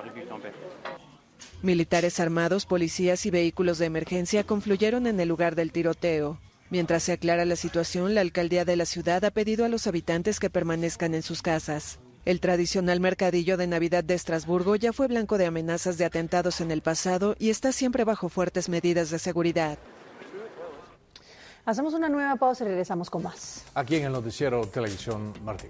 Militares armados, policías y vehículos de emergencia confluyeron en el lugar del tiroteo. Mientras se aclara la situación, la alcaldía de la ciudad ha pedido a los habitantes que permanezcan en sus casas. El tradicional mercadillo de Navidad de Estrasburgo ya fue blanco de amenazas de atentados en el pasado y está siempre bajo fuertes medidas de seguridad. Hacemos una nueva pausa y regresamos con más. Aquí en el Noticiero Televisión Martí.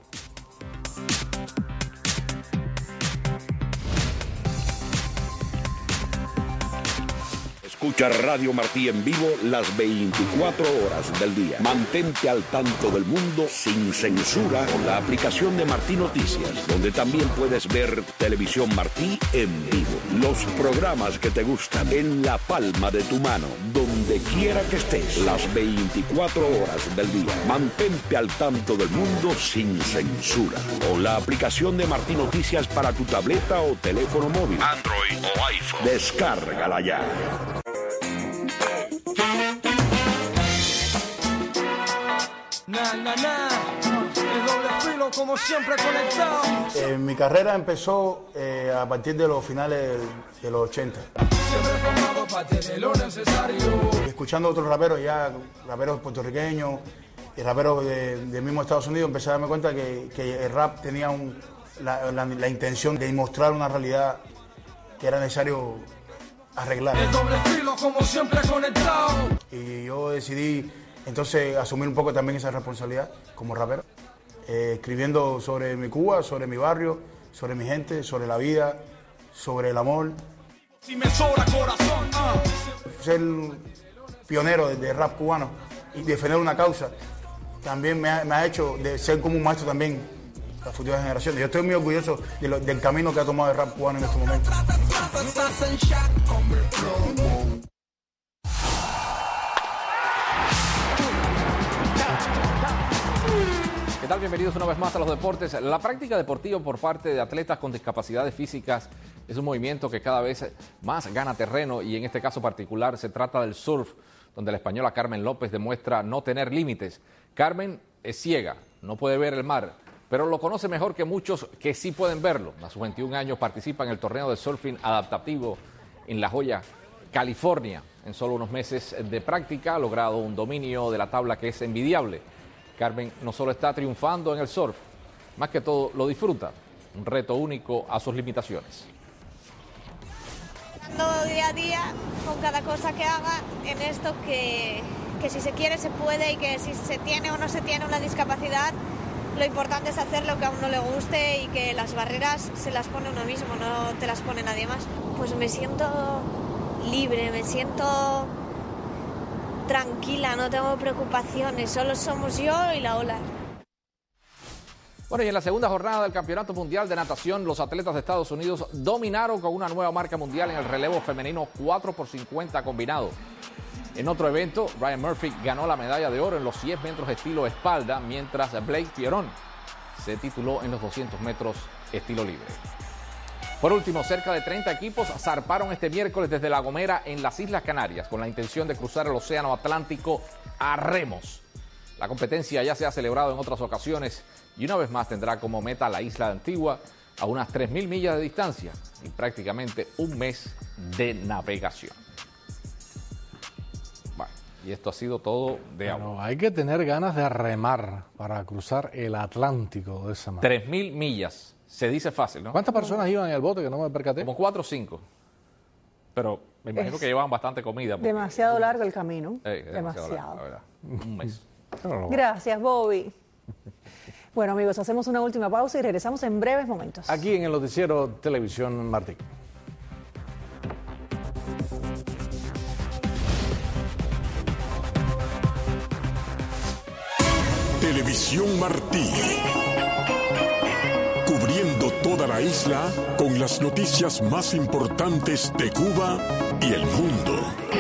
Escucha Radio Martí en vivo las 24 horas del día. Mantente al tanto del mundo sin censura con la aplicación de Martí Noticias, donde también puedes ver Televisión Martí en vivo. Los programas que te gustan en la palma de tu mano, donde quiera que estés, las 24 horas del día. Mantente al tanto del mundo sin censura con la aplicación de Martí Noticias para tu tableta o teléfono móvil, Android o iPhone. Descárgala ya. El doble filo, como siempre, conectado. Mi carrera empezó a partir de los finales de los 80. Escuchando a otros raperos, ya raperos puertorriqueños, raperos del mismo Estados Unidos, empecé a darme cuenta que el rap tenía la intención de mostrar una realidad que era necesario arreglar. El doble filo, como siempre conectado. Y yo decidí entonces asumir un poco también esa responsabilidad como rapero, escribiendo sobre mi Cuba, sobre mi barrio, sobre mi gente, sobre la vida, sobre el amor. Si me sobra corazón, Ser pionero de rap cubano y defender una causa también me ha hecho de ser como un maestro también a las futuras generaciones. Yo estoy muy orgulloso del camino que ha tomado el rap cubano en este momento. ¿Qué tal? Bienvenidos una vez más a los deportes. La práctica deportiva por parte de atletas con discapacidades físicas es un movimiento que cada vez más gana terreno y en este caso particular se trata del surf, donde la española Carmen López demuestra no tener límites. Carmen es ciega, no puede ver el mar, pero lo conoce mejor que muchos que sí pueden verlo. A sus 21 años participa en el torneo de surfing adaptativo en La Joya, California. En solo unos meses de práctica ha logrado un dominio de la tabla que es envidiable. Carmen no solo está triunfando en el surf, más que todo lo disfruta, un reto único a sus limitaciones. Día a día, con cada cosa que haga, en esto que si se quiere se puede y que si se tiene o no se tiene una discapacidad, lo importante es hacer lo que a uno le guste y que las barreras se las pone uno mismo, no te las pone nadie más. Pues me siento libre, me siento tranquila, no tengo preocupaciones, solo somos yo y la ola. Bueno, y en la segunda jornada del Campeonato Mundial de Natación, los atletas de Estados Unidos dominaron con una nueva marca mundial en el relevo femenino 4x50 combinado. En otro evento, Ryan Murphy ganó la medalla de oro en los 100 metros estilo espalda, mientras Blake Pierron se tituló en los 200 metros estilo libre. Por último, cerca de 30 equipos zarparon este miércoles desde La Gomera en las Islas Canarias con la intención de cruzar el Océano Atlántico a remos. La competencia ya se ha celebrado en otras ocasiones y una vez más tendrá como meta la isla de Antigua a unas 3.000 millas de distancia y prácticamente un mes de navegación. Bueno, y esto ha sido todo de agua. Hay que tener ganas de remar para cruzar el Atlántico de esa manera. 3.000 millas. Se dice fácil, ¿no? ¿Cuántas personas iban en el bote que no me percaté? Como 4 o 5. Pero me imagino que llevaban bastante comida. Demasiado largo el camino. Demasiado. Largo, la verdad. Un mes. Gracias, Bobby. Bueno, amigos, hacemos una última pausa y regresamos en breves momentos. Aquí en el noticiero Televisión Martí. Televisión Martí. Cubriendo toda la isla con las noticias más importantes de Cuba y el mundo.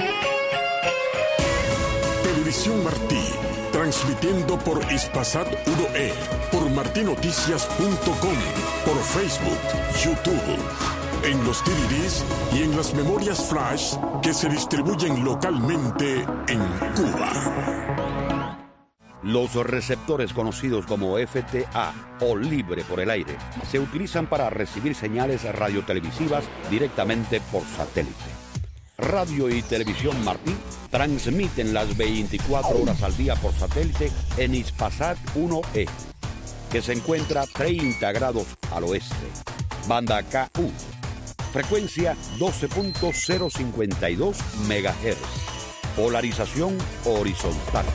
Televisión Martí, transmitiendo por Hispasat 1E, por martinoticias.com, por Facebook, YouTube, en los DVDs y en las memorias flash que se distribuyen localmente en Cuba. Los receptores conocidos como FTA o libre por el aire se utilizan para recibir señales radiotelevisivas directamente por satélite. Radio y Televisión Martí transmiten las 24 horas al día por satélite en Hispasat 1E, que se encuentra 30 grados al oeste. Banda KU, frecuencia 12.052 MHz, polarización horizontal.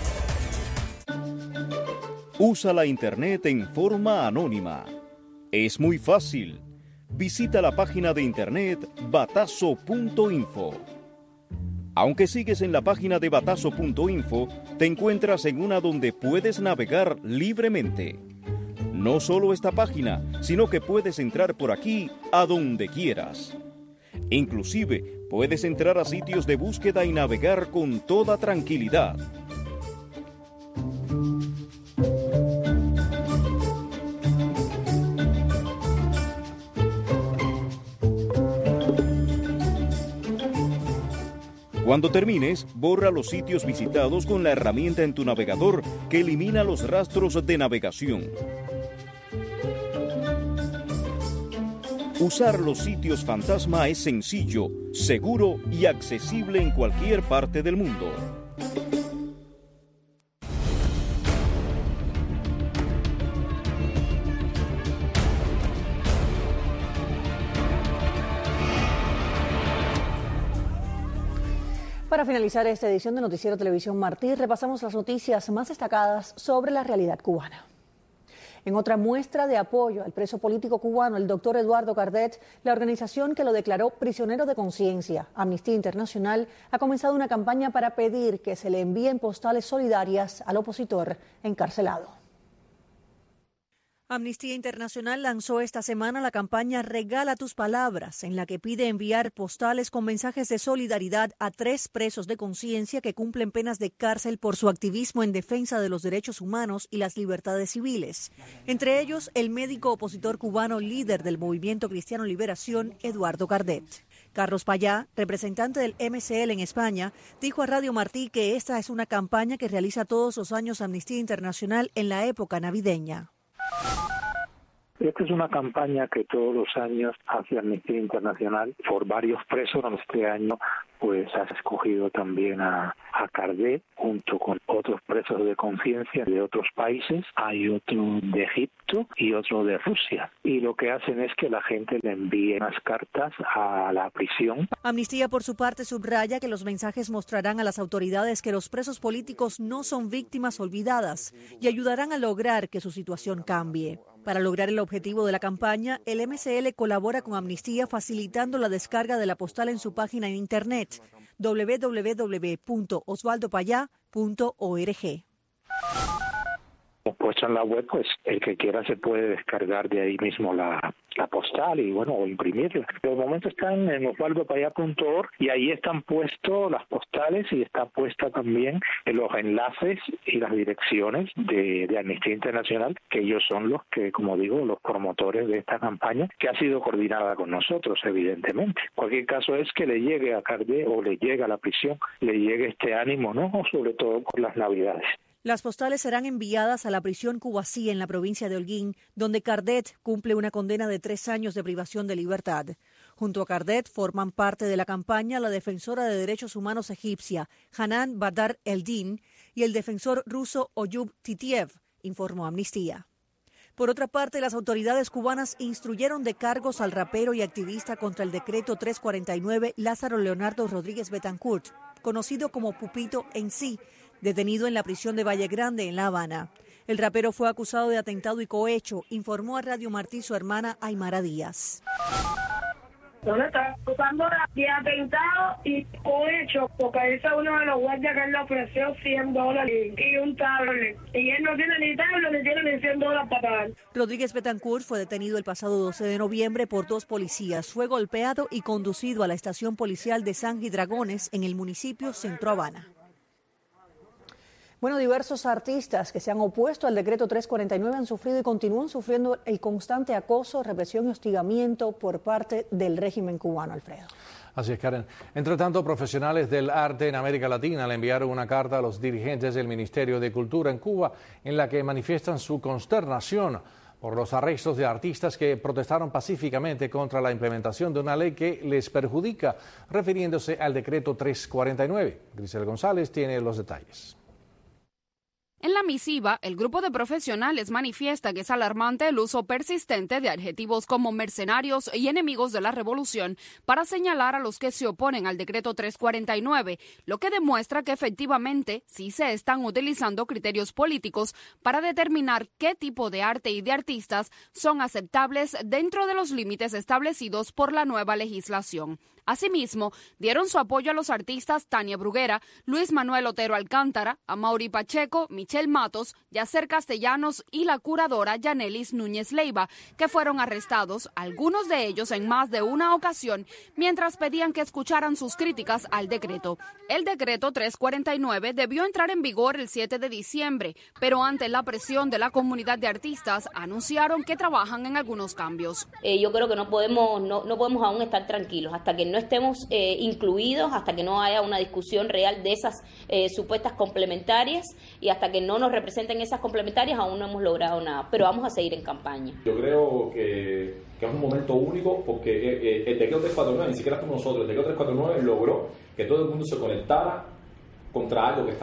Usa la internet en forma anónima. Es muy fácil. Visita la página de internet batazo.info. Aunque sigues en la página de batazo.info, te encuentras en una donde puedes navegar libremente. No solo esta página, sino que puedes entrar por aquí a donde quieras. Inclusive, puedes entrar a sitios de búsqueda y navegar con toda tranquilidad. Cuando termines, borra los sitios visitados con la herramienta en tu navegador que elimina los rastros de navegación. Usar los sitios fantasma es sencillo, seguro y accesible en cualquier parte del mundo. Para finalizar esta edición de Noticiero Televisión Martí, repasamos las noticias más destacadas sobre la realidad cubana. En otra muestra de apoyo al preso político cubano, el doctor Eduardo Cardet, la organización que lo declaró prisionero de conciencia, Amnistía Internacional, ha comenzado una campaña para pedir que se le envíen postales solidarias al opositor encarcelado. Amnistía Internacional lanzó esta semana la campaña Regala tus palabras, en la que pide enviar postales con mensajes de solidaridad a 3 presos de conciencia que cumplen penas de cárcel por su activismo en defensa de los derechos humanos y las libertades civiles. Entre ellos, el médico opositor cubano líder del Movimiento Cristiano Liberación, Eduardo Cardet. Carlos Payá, representante del MCL en España, dijo a Radio Martí que esta es una campaña que realiza todos los años Amnistía Internacional en la época navideña. Esta es una campaña que todos los años hace Amnistía Internacional por varios presos. Este año pues ha escogido también a Cardet junto con otros presos de conciencia de otros países. Hay otro de Egipto y otro de Rusia. Y lo que hacen es que la gente le envíe unas cartas a la prisión. Amnistía, por su parte, subraya que los mensajes mostrarán a las autoridades que los presos políticos no son víctimas olvidadas y ayudarán a lograr que su situación cambie. Para lograr el objetivo de la campaña, el MCL colabora con Amnistía facilitando la descarga de la postal en su página en internet www.osvaldopaya.org. Puesto en la web, pues el que quiera se puede descargar de ahí mismo la postal y o imprimirla. De momento están en osvaldopaya.org y ahí están puestos las postales y está puesta también los enlaces y las direcciones de Amnistía Internacional, que ellos son los que, como digo, los promotores de esta campaña, que ha sido coordinada con nosotros, evidentemente. En cualquier caso es que le llegue a Cardet o le llegue a la prisión, le llegue este ánimo, ¿no? Sobre todo por las Navidades. Las postales serán enviadas a la prisión Cubací en la provincia de Holguín, donde Cardet cumple una condena de 3 años de privación de libertad. Junto a Cardet forman parte de la campaña la defensora de derechos humanos egipcia, Hanan Badar Eldin, y el defensor ruso Oyub Titiev, informó Amnistía. Por otra parte, las autoridades cubanas instruyeron de cargos al rapero y activista contra el decreto 349 Lázaro Leonardo Rodríguez Betancourt, conocido como Pupito en sí, detenido en la prisión de Valle Grande, en La Habana. El rapero fue acusado de atentado y cohecho, informó a Radio Martí su hermana Aymara Díaz. ¿Dónde está? Acusando de atentado y cohecho, porque ese es uno de los guardias que él le ofreció $100 y un tablet. Y él no tiene ni tablet ni tiene ni $100 para pagar. Rodríguez Betancourt fue detenido el pasado 12 de noviembre por 2 policías. Fue golpeado y conducido a la estación policial de San Dragones en el municipio Centro Habana. Bueno, diversos artistas que se han opuesto al decreto 349 han sufrido y continúan sufriendo el constante acoso, represión y hostigamiento por parte del régimen cubano, Alfredo. Así es, Karen. Entre tanto, profesionales del arte en América Latina le enviaron una carta a los dirigentes del Ministerio de Cultura en Cuba en la que manifiestan su consternación por los arrestos de artistas que protestaron pacíficamente contra la implementación de una ley que les perjudica, refiriéndose al decreto 349. Grisel González tiene los detalles. En la misiva, el grupo de profesionales manifiesta que es alarmante el uso persistente de adjetivos como mercenarios y enemigos de la revolución para señalar a los que se oponen al decreto 349, lo que demuestra que efectivamente sí se están utilizando criterios políticos para determinar qué tipo de arte y de artistas son aceptables dentro de los límites establecidos por la nueva legislación. Asimismo, dieron su apoyo a los artistas Tania Bruguera, Luis Manuel Otero Alcántara, Amaury Pacheco, Michelle Matos, Yacer Castellanos y la curadora Yanelis Núñez Leiva, que fueron arrestados, algunos de ellos en más de una ocasión, mientras pedían que escucharan sus críticas al decreto. El decreto 349 debió entrar en vigor el 7 de diciembre, pero ante la presión de la comunidad de artistas, anunciaron que trabajan en algunos cambios. Yo creo que no podemos aún estar tranquilos hasta que no estemos incluidos, hasta que no haya una discusión real de esas supuestas complementarias y hasta que no nos representen esas complementarias aún no hemos logrado nada, pero vamos a seguir en campaña. Yo creo que es un momento único porque el decreto 349, ni siquiera fuimos nosotros, el decreto 349 logró que todo el mundo se conectara contra algo que está mal.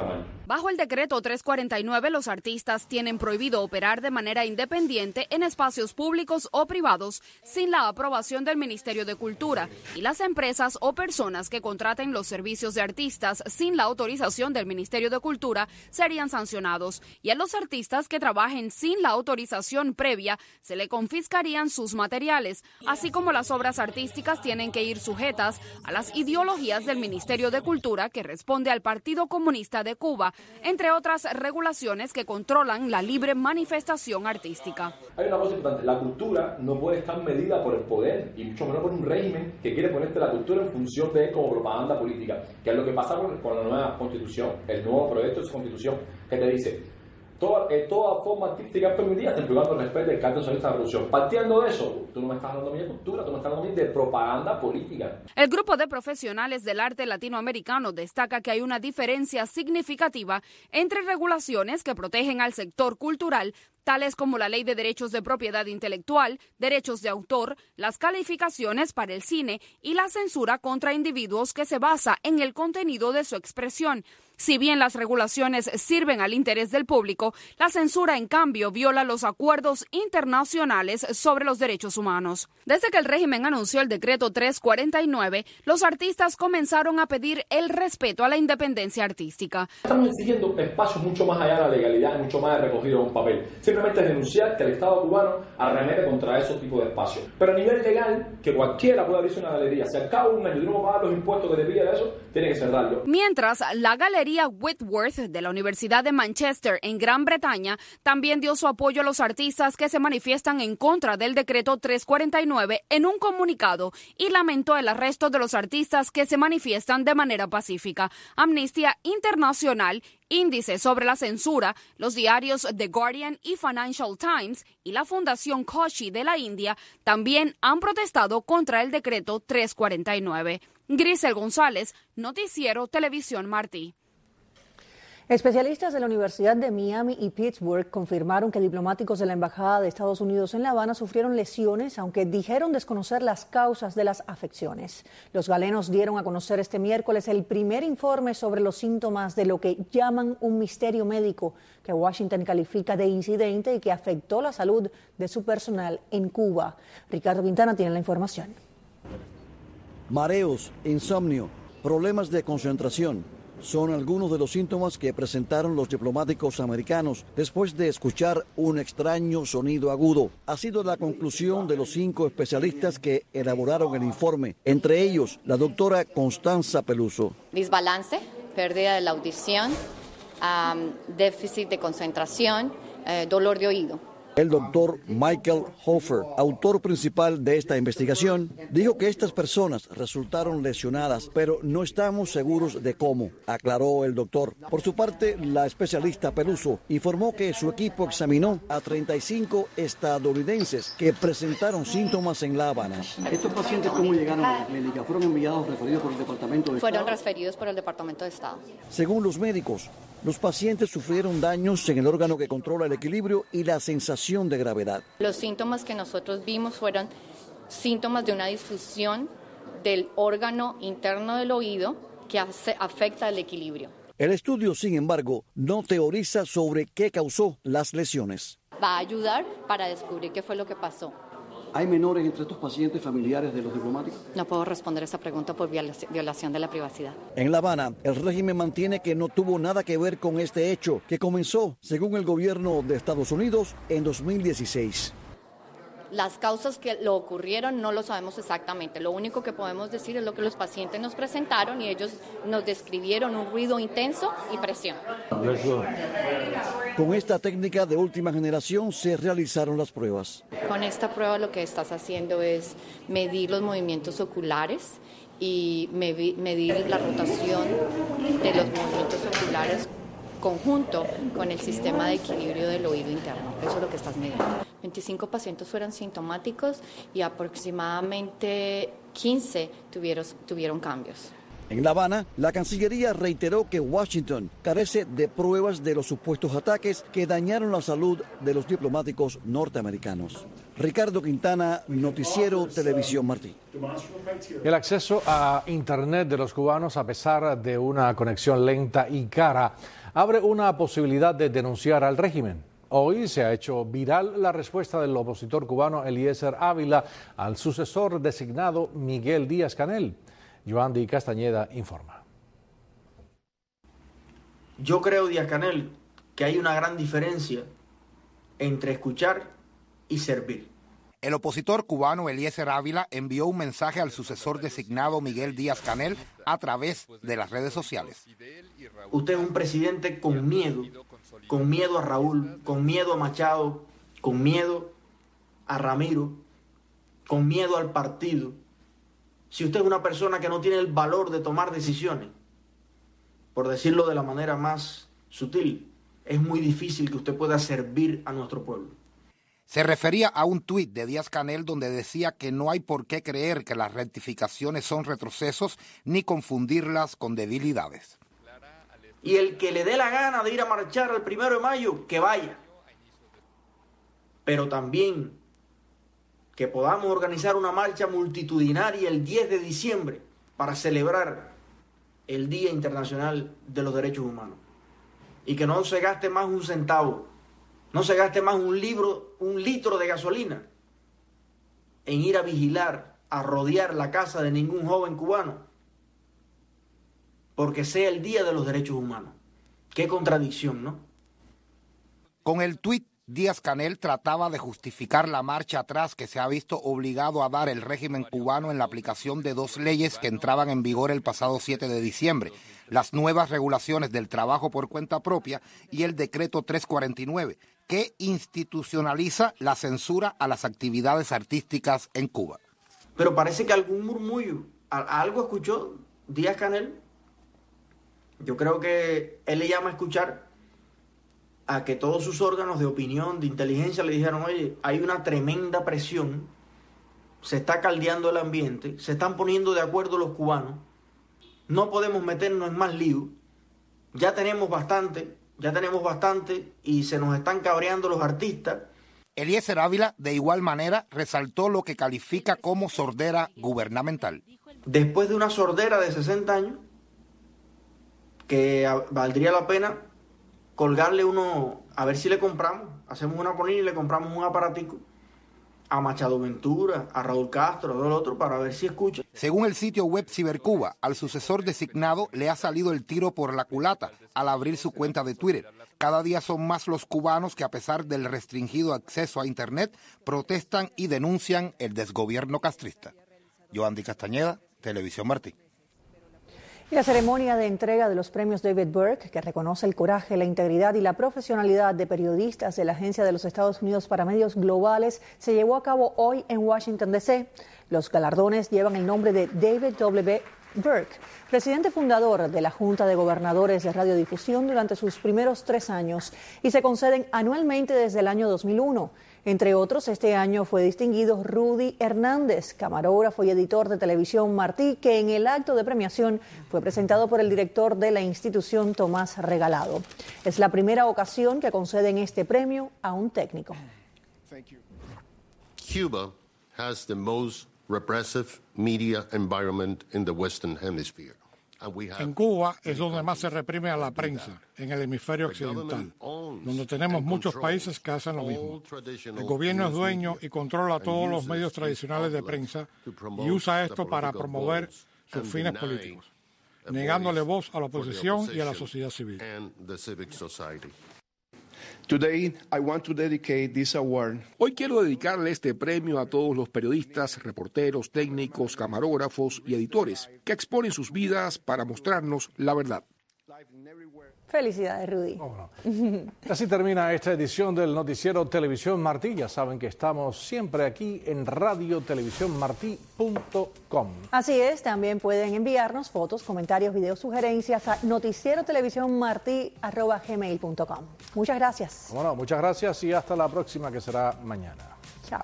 Bajo el decreto 349, los artistas tienen prohibido operar de manera independiente en espacios públicos o privados sin la aprobación del Ministerio de Cultura, y las empresas o personas que contraten los servicios de artistas sin la autorización del Ministerio de Cultura serían sancionados, y a los artistas que trabajen sin la autorización previa se le confiscarían sus materiales, así como las obras artísticas tienen que ir sujetas a las ideologías del Ministerio de Cultura, que responde al Partido Comunista de Cuba, entre otras regulaciones que controlan la libre manifestación artística. Hay una cosa importante: la cultura no puede estar medida por el poder, y mucho menos por un régimen que quiere ponerte la cultura en función de como propaganda política, que es lo que pasa con la nueva constitución, el nuevo proyecto de constitución, que te dice toda forma artística es permitida siempre y cuando respete el Carta Socialista de la Revolución. Partiendo de eso, tú no me estás hablando a mí de cultura, tú me estás hablando a mí de propaganda política. El grupo de profesionales del arte latinoamericano destaca que hay una diferencia significativa entre regulaciones que protegen al sector cultural, tales como la Ley de Derechos de Propiedad Intelectual, derechos de autor, las calificaciones para el cine y la censura contra individuos que se basa en el contenido de su expresión. Si bien las regulaciones sirven al interés del público, la censura, en cambio, viola los acuerdos internacionales sobre los derechos humanos. Desde que el régimen anunció el decreto 349, los artistas comenzaron a pedir el respeto a la independencia artística. Estamos exigiendo espacios mucho más allá de la legalidad, mucho más de recogido en un papel. Simplemente denunciar que el Estado cubano arremete contra esos tipos de espacios. Pero a nivel legal, que cualquiera pueda abrirse una galería. Si al cabo de un año tú no pagas los impuestos que te pide eso, tiene que cerrarlo. Mientras, la galería Whitworth de la Universidad de Manchester en Gran Bretaña también dio su apoyo a los artistas que se manifiestan en contra del decreto 349 en un comunicado, y lamentó el arresto de los artistas que se manifiestan de manera pacífica. Amnistía Internacional, Índice sobre la Censura, los diarios The Guardian y Financial Times y la Fundación Koshi de la India también han protestado contra el decreto 349. Grisel González, Noticiero Televisión Martí. Especialistas de la Universidad de Miami y Pittsburgh confirmaron que diplomáticos de la Embajada de Estados Unidos en La Habana sufrieron lesiones, aunque dijeron desconocer las causas de las afecciones. Los galenos dieron a conocer este miércoles el primer informe sobre los síntomas de lo que llaman un misterio médico, que Washington califica de incidente y que afectó la salud de su personal en Cuba. Ricardo Quintana tiene la información. Mareos, insomnio, problemas de concentración son algunos de los síntomas que presentaron los diplomáticos americanos después de escuchar un extraño sonido agudo. Ha sido la conclusión de los 5 especialistas que elaboraron el informe, entre ellos la doctora Constanza Peluso. Desbalance, pérdida de la audición, déficit de concentración, dolor de oído. El doctor Michael Hofer, autor principal de esta investigación, dijo que estas personas resultaron lesionadas, pero no estamos seguros de cómo, aclaró el doctor. Por su parte, la especialista Peluso informó que su equipo examinó a 35 estadounidenses que presentaron síntomas en La Habana. ¿Estos pacientes cómo llegaron a la clínica? ¿Fueron enviados, referidos por el Departamento de Estado? Fueron referidos por el Departamento de Estado. Según los médicos, los pacientes sufrieron daños en el órgano que controla el equilibrio y la sensación de gravedad. Los síntomas que nosotros vimos fueron síntomas de una disfunción del órgano interno del oído que afecta el equilibrio. El estudio, sin embargo, no teoriza sobre qué causó las lesiones. Va a ayudar para descubrir qué fue lo que pasó. ¿Hay menores entre estos pacientes familiares de los diplomáticos? No puedo responder esa pregunta por violación de la privacidad. En La Habana, el régimen mantiene que no tuvo nada que ver con este hecho, que comenzó, según el gobierno de Estados Unidos, en 2016. Las causas que lo ocurrieron no lo sabemos exactamente. Lo único que podemos decir es lo que los pacientes nos presentaron y ellos nos describieron un ruido intenso y presión. Con esta técnica de última generación se realizaron las pruebas. Con esta prueba lo que estás haciendo es medir los movimientos oculares y medir la rotación de los movimientos oculares conjunto con el sistema de equilibrio del oído interno. Eso es lo que estás midiendo. 25 pacientes fueron sintomáticos y aproximadamente 15 tuvieron cambios. En La Habana, la Cancillería reiteró que Washington carece de pruebas de los supuestos ataques que dañaron la salud de los diplomáticos norteamericanos. Ricardo Quintana, Noticiero Televisión Martí. El acceso a Internet de los cubanos, a pesar de una conexión lenta y cara, abre una posibilidad de denunciar al régimen. Hoy se ha hecho viral la respuesta del opositor cubano Eliezer Ávila al sucesor designado Miguel Díaz-Canel. Joandy Castañeda informa. Yo creo, Díaz-Canel, que hay una gran diferencia entre escuchar y servir. El opositor cubano Eliezer Ávila envió un mensaje al sucesor designado Miguel Díaz-Canel a través de las redes sociales. Usted es un presidente con miedo a Raúl, con miedo a Machado, con miedo a Ramiro, con miedo al partido. Si usted es una persona que no tiene el valor de tomar decisiones, por decirlo de la manera más sutil, es muy difícil que usted pueda servir a nuestro pueblo. Se refería a un tuit de Díaz-Canel donde decía que no hay por qué creer que las rectificaciones son retrocesos ni confundirlas con debilidades. Y el que le dé la gana de ir a marchar el 1 de mayo, que vaya. Pero también que podamos organizar una marcha multitudinaria el 10 de diciembre para celebrar el Día Internacional de los Derechos Humanos. Y que no se gaste más un centavo, no se gaste más un litro de gasolina en ir a vigilar, a rodear la casa de ningún joven cubano, porque sea el Día de los Derechos Humanos. Qué contradicción, ¿no? Con el tuit, Díaz-Canel trataba de justificar la marcha atrás que se ha visto obligado a dar el régimen cubano en la aplicación de dos leyes que entraban en vigor el pasado 7 de diciembre, las nuevas regulaciones del trabajo por cuenta propia y el decreto 349, que institucionaliza la censura a las actividades artísticas en Cuba. Pero parece que algún murmullo, algo escuchó Díaz-Canel. Yo creo que él le llama a escuchar a que todos sus órganos de opinión, de inteligencia, le dijeron: oye, hay una tremenda presión, se está caldeando el ambiente, se están poniendo de acuerdo los cubanos, no podemos meternos en más lío, ya tenemos bastante y se nos están cabreando los artistas. Eliezer Ávila, de igual manera, resaltó lo que califica como sordera gubernamental. Después de una sordera de 60 años, que valdría la pena colgarle uno, a ver si le compramos, hacemos una ponina y le compramos un aparatico a Machado Ventura, a Raúl Castro, a todo el otro, para ver si escucha. Según el sitio web Cibercuba, al sucesor designado le ha salido el tiro por la culata al abrir su cuenta de Twitter. Cada día son más los cubanos que, a pesar del restringido acceso a Internet, protestan y denuncian el desgobierno castrista. Joandy Castañeda, Televisión Martí. Y la ceremonia de entrega de los premios David Burke, que reconoce el coraje, la integridad y la profesionalidad de periodistas de la Agencia de los Estados Unidos para Medios Globales, se llevó a cabo hoy en Washington, D.C. Los galardones llevan el nombre de David W. Burke, presidente fundador de la Junta de Gobernadores de Radiodifusión durante sus primeros 3 años, y se conceden anualmente desde el año 2001. Entre otros, este año fue distinguido Rudy Hernández, camarógrafo y editor de Televisión Martí, que en el acto de premiación fue presentado por el director de la institución, Tomás Regalado. Es la primera ocasión que conceden este premio a un técnico. Cuba has the most repressive media environment in the Western Hemisphere. En Cuba es donde más se reprime a la prensa, en el hemisferio occidental, donde tenemos muchos países que hacen lo mismo. El gobierno es dueño y controla todos los medios tradicionales de prensa y usa esto para promover sus fines políticos, negándole voz a la oposición y a la sociedad civil. Hoy quiero dedicarle este premio a todos los periodistas, reporteros, técnicos, camarógrafos y editores que exponen sus vidas para mostrarnos la verdad. Felicidades, Rudy. Oh, no. Así termina esta edición del noticiero Televisión Martí. Ya saben que estamos siempre aquí en radiotelevisiónmartí.com. Así es, también pueden enviarnos fotos, comentarios, videos, sugerencias a noticierotelevisiónmartí@gmail.com. Muchas gracias. Bueno, muchas gracias y hasta la próxima, que será mañana. Chao.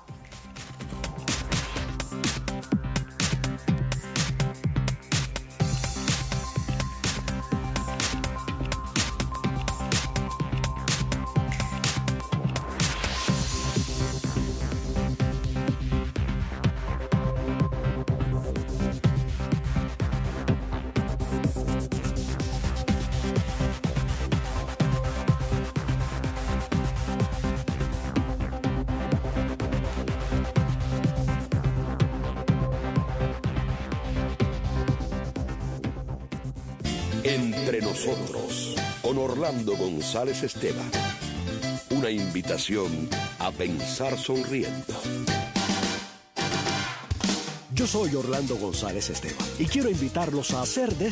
Entre nosotros, con Orlando González Esteban. Una invitación a pensar sonriendo. Yo soy Orlando González Esteban y quiero invitarlos a hacer de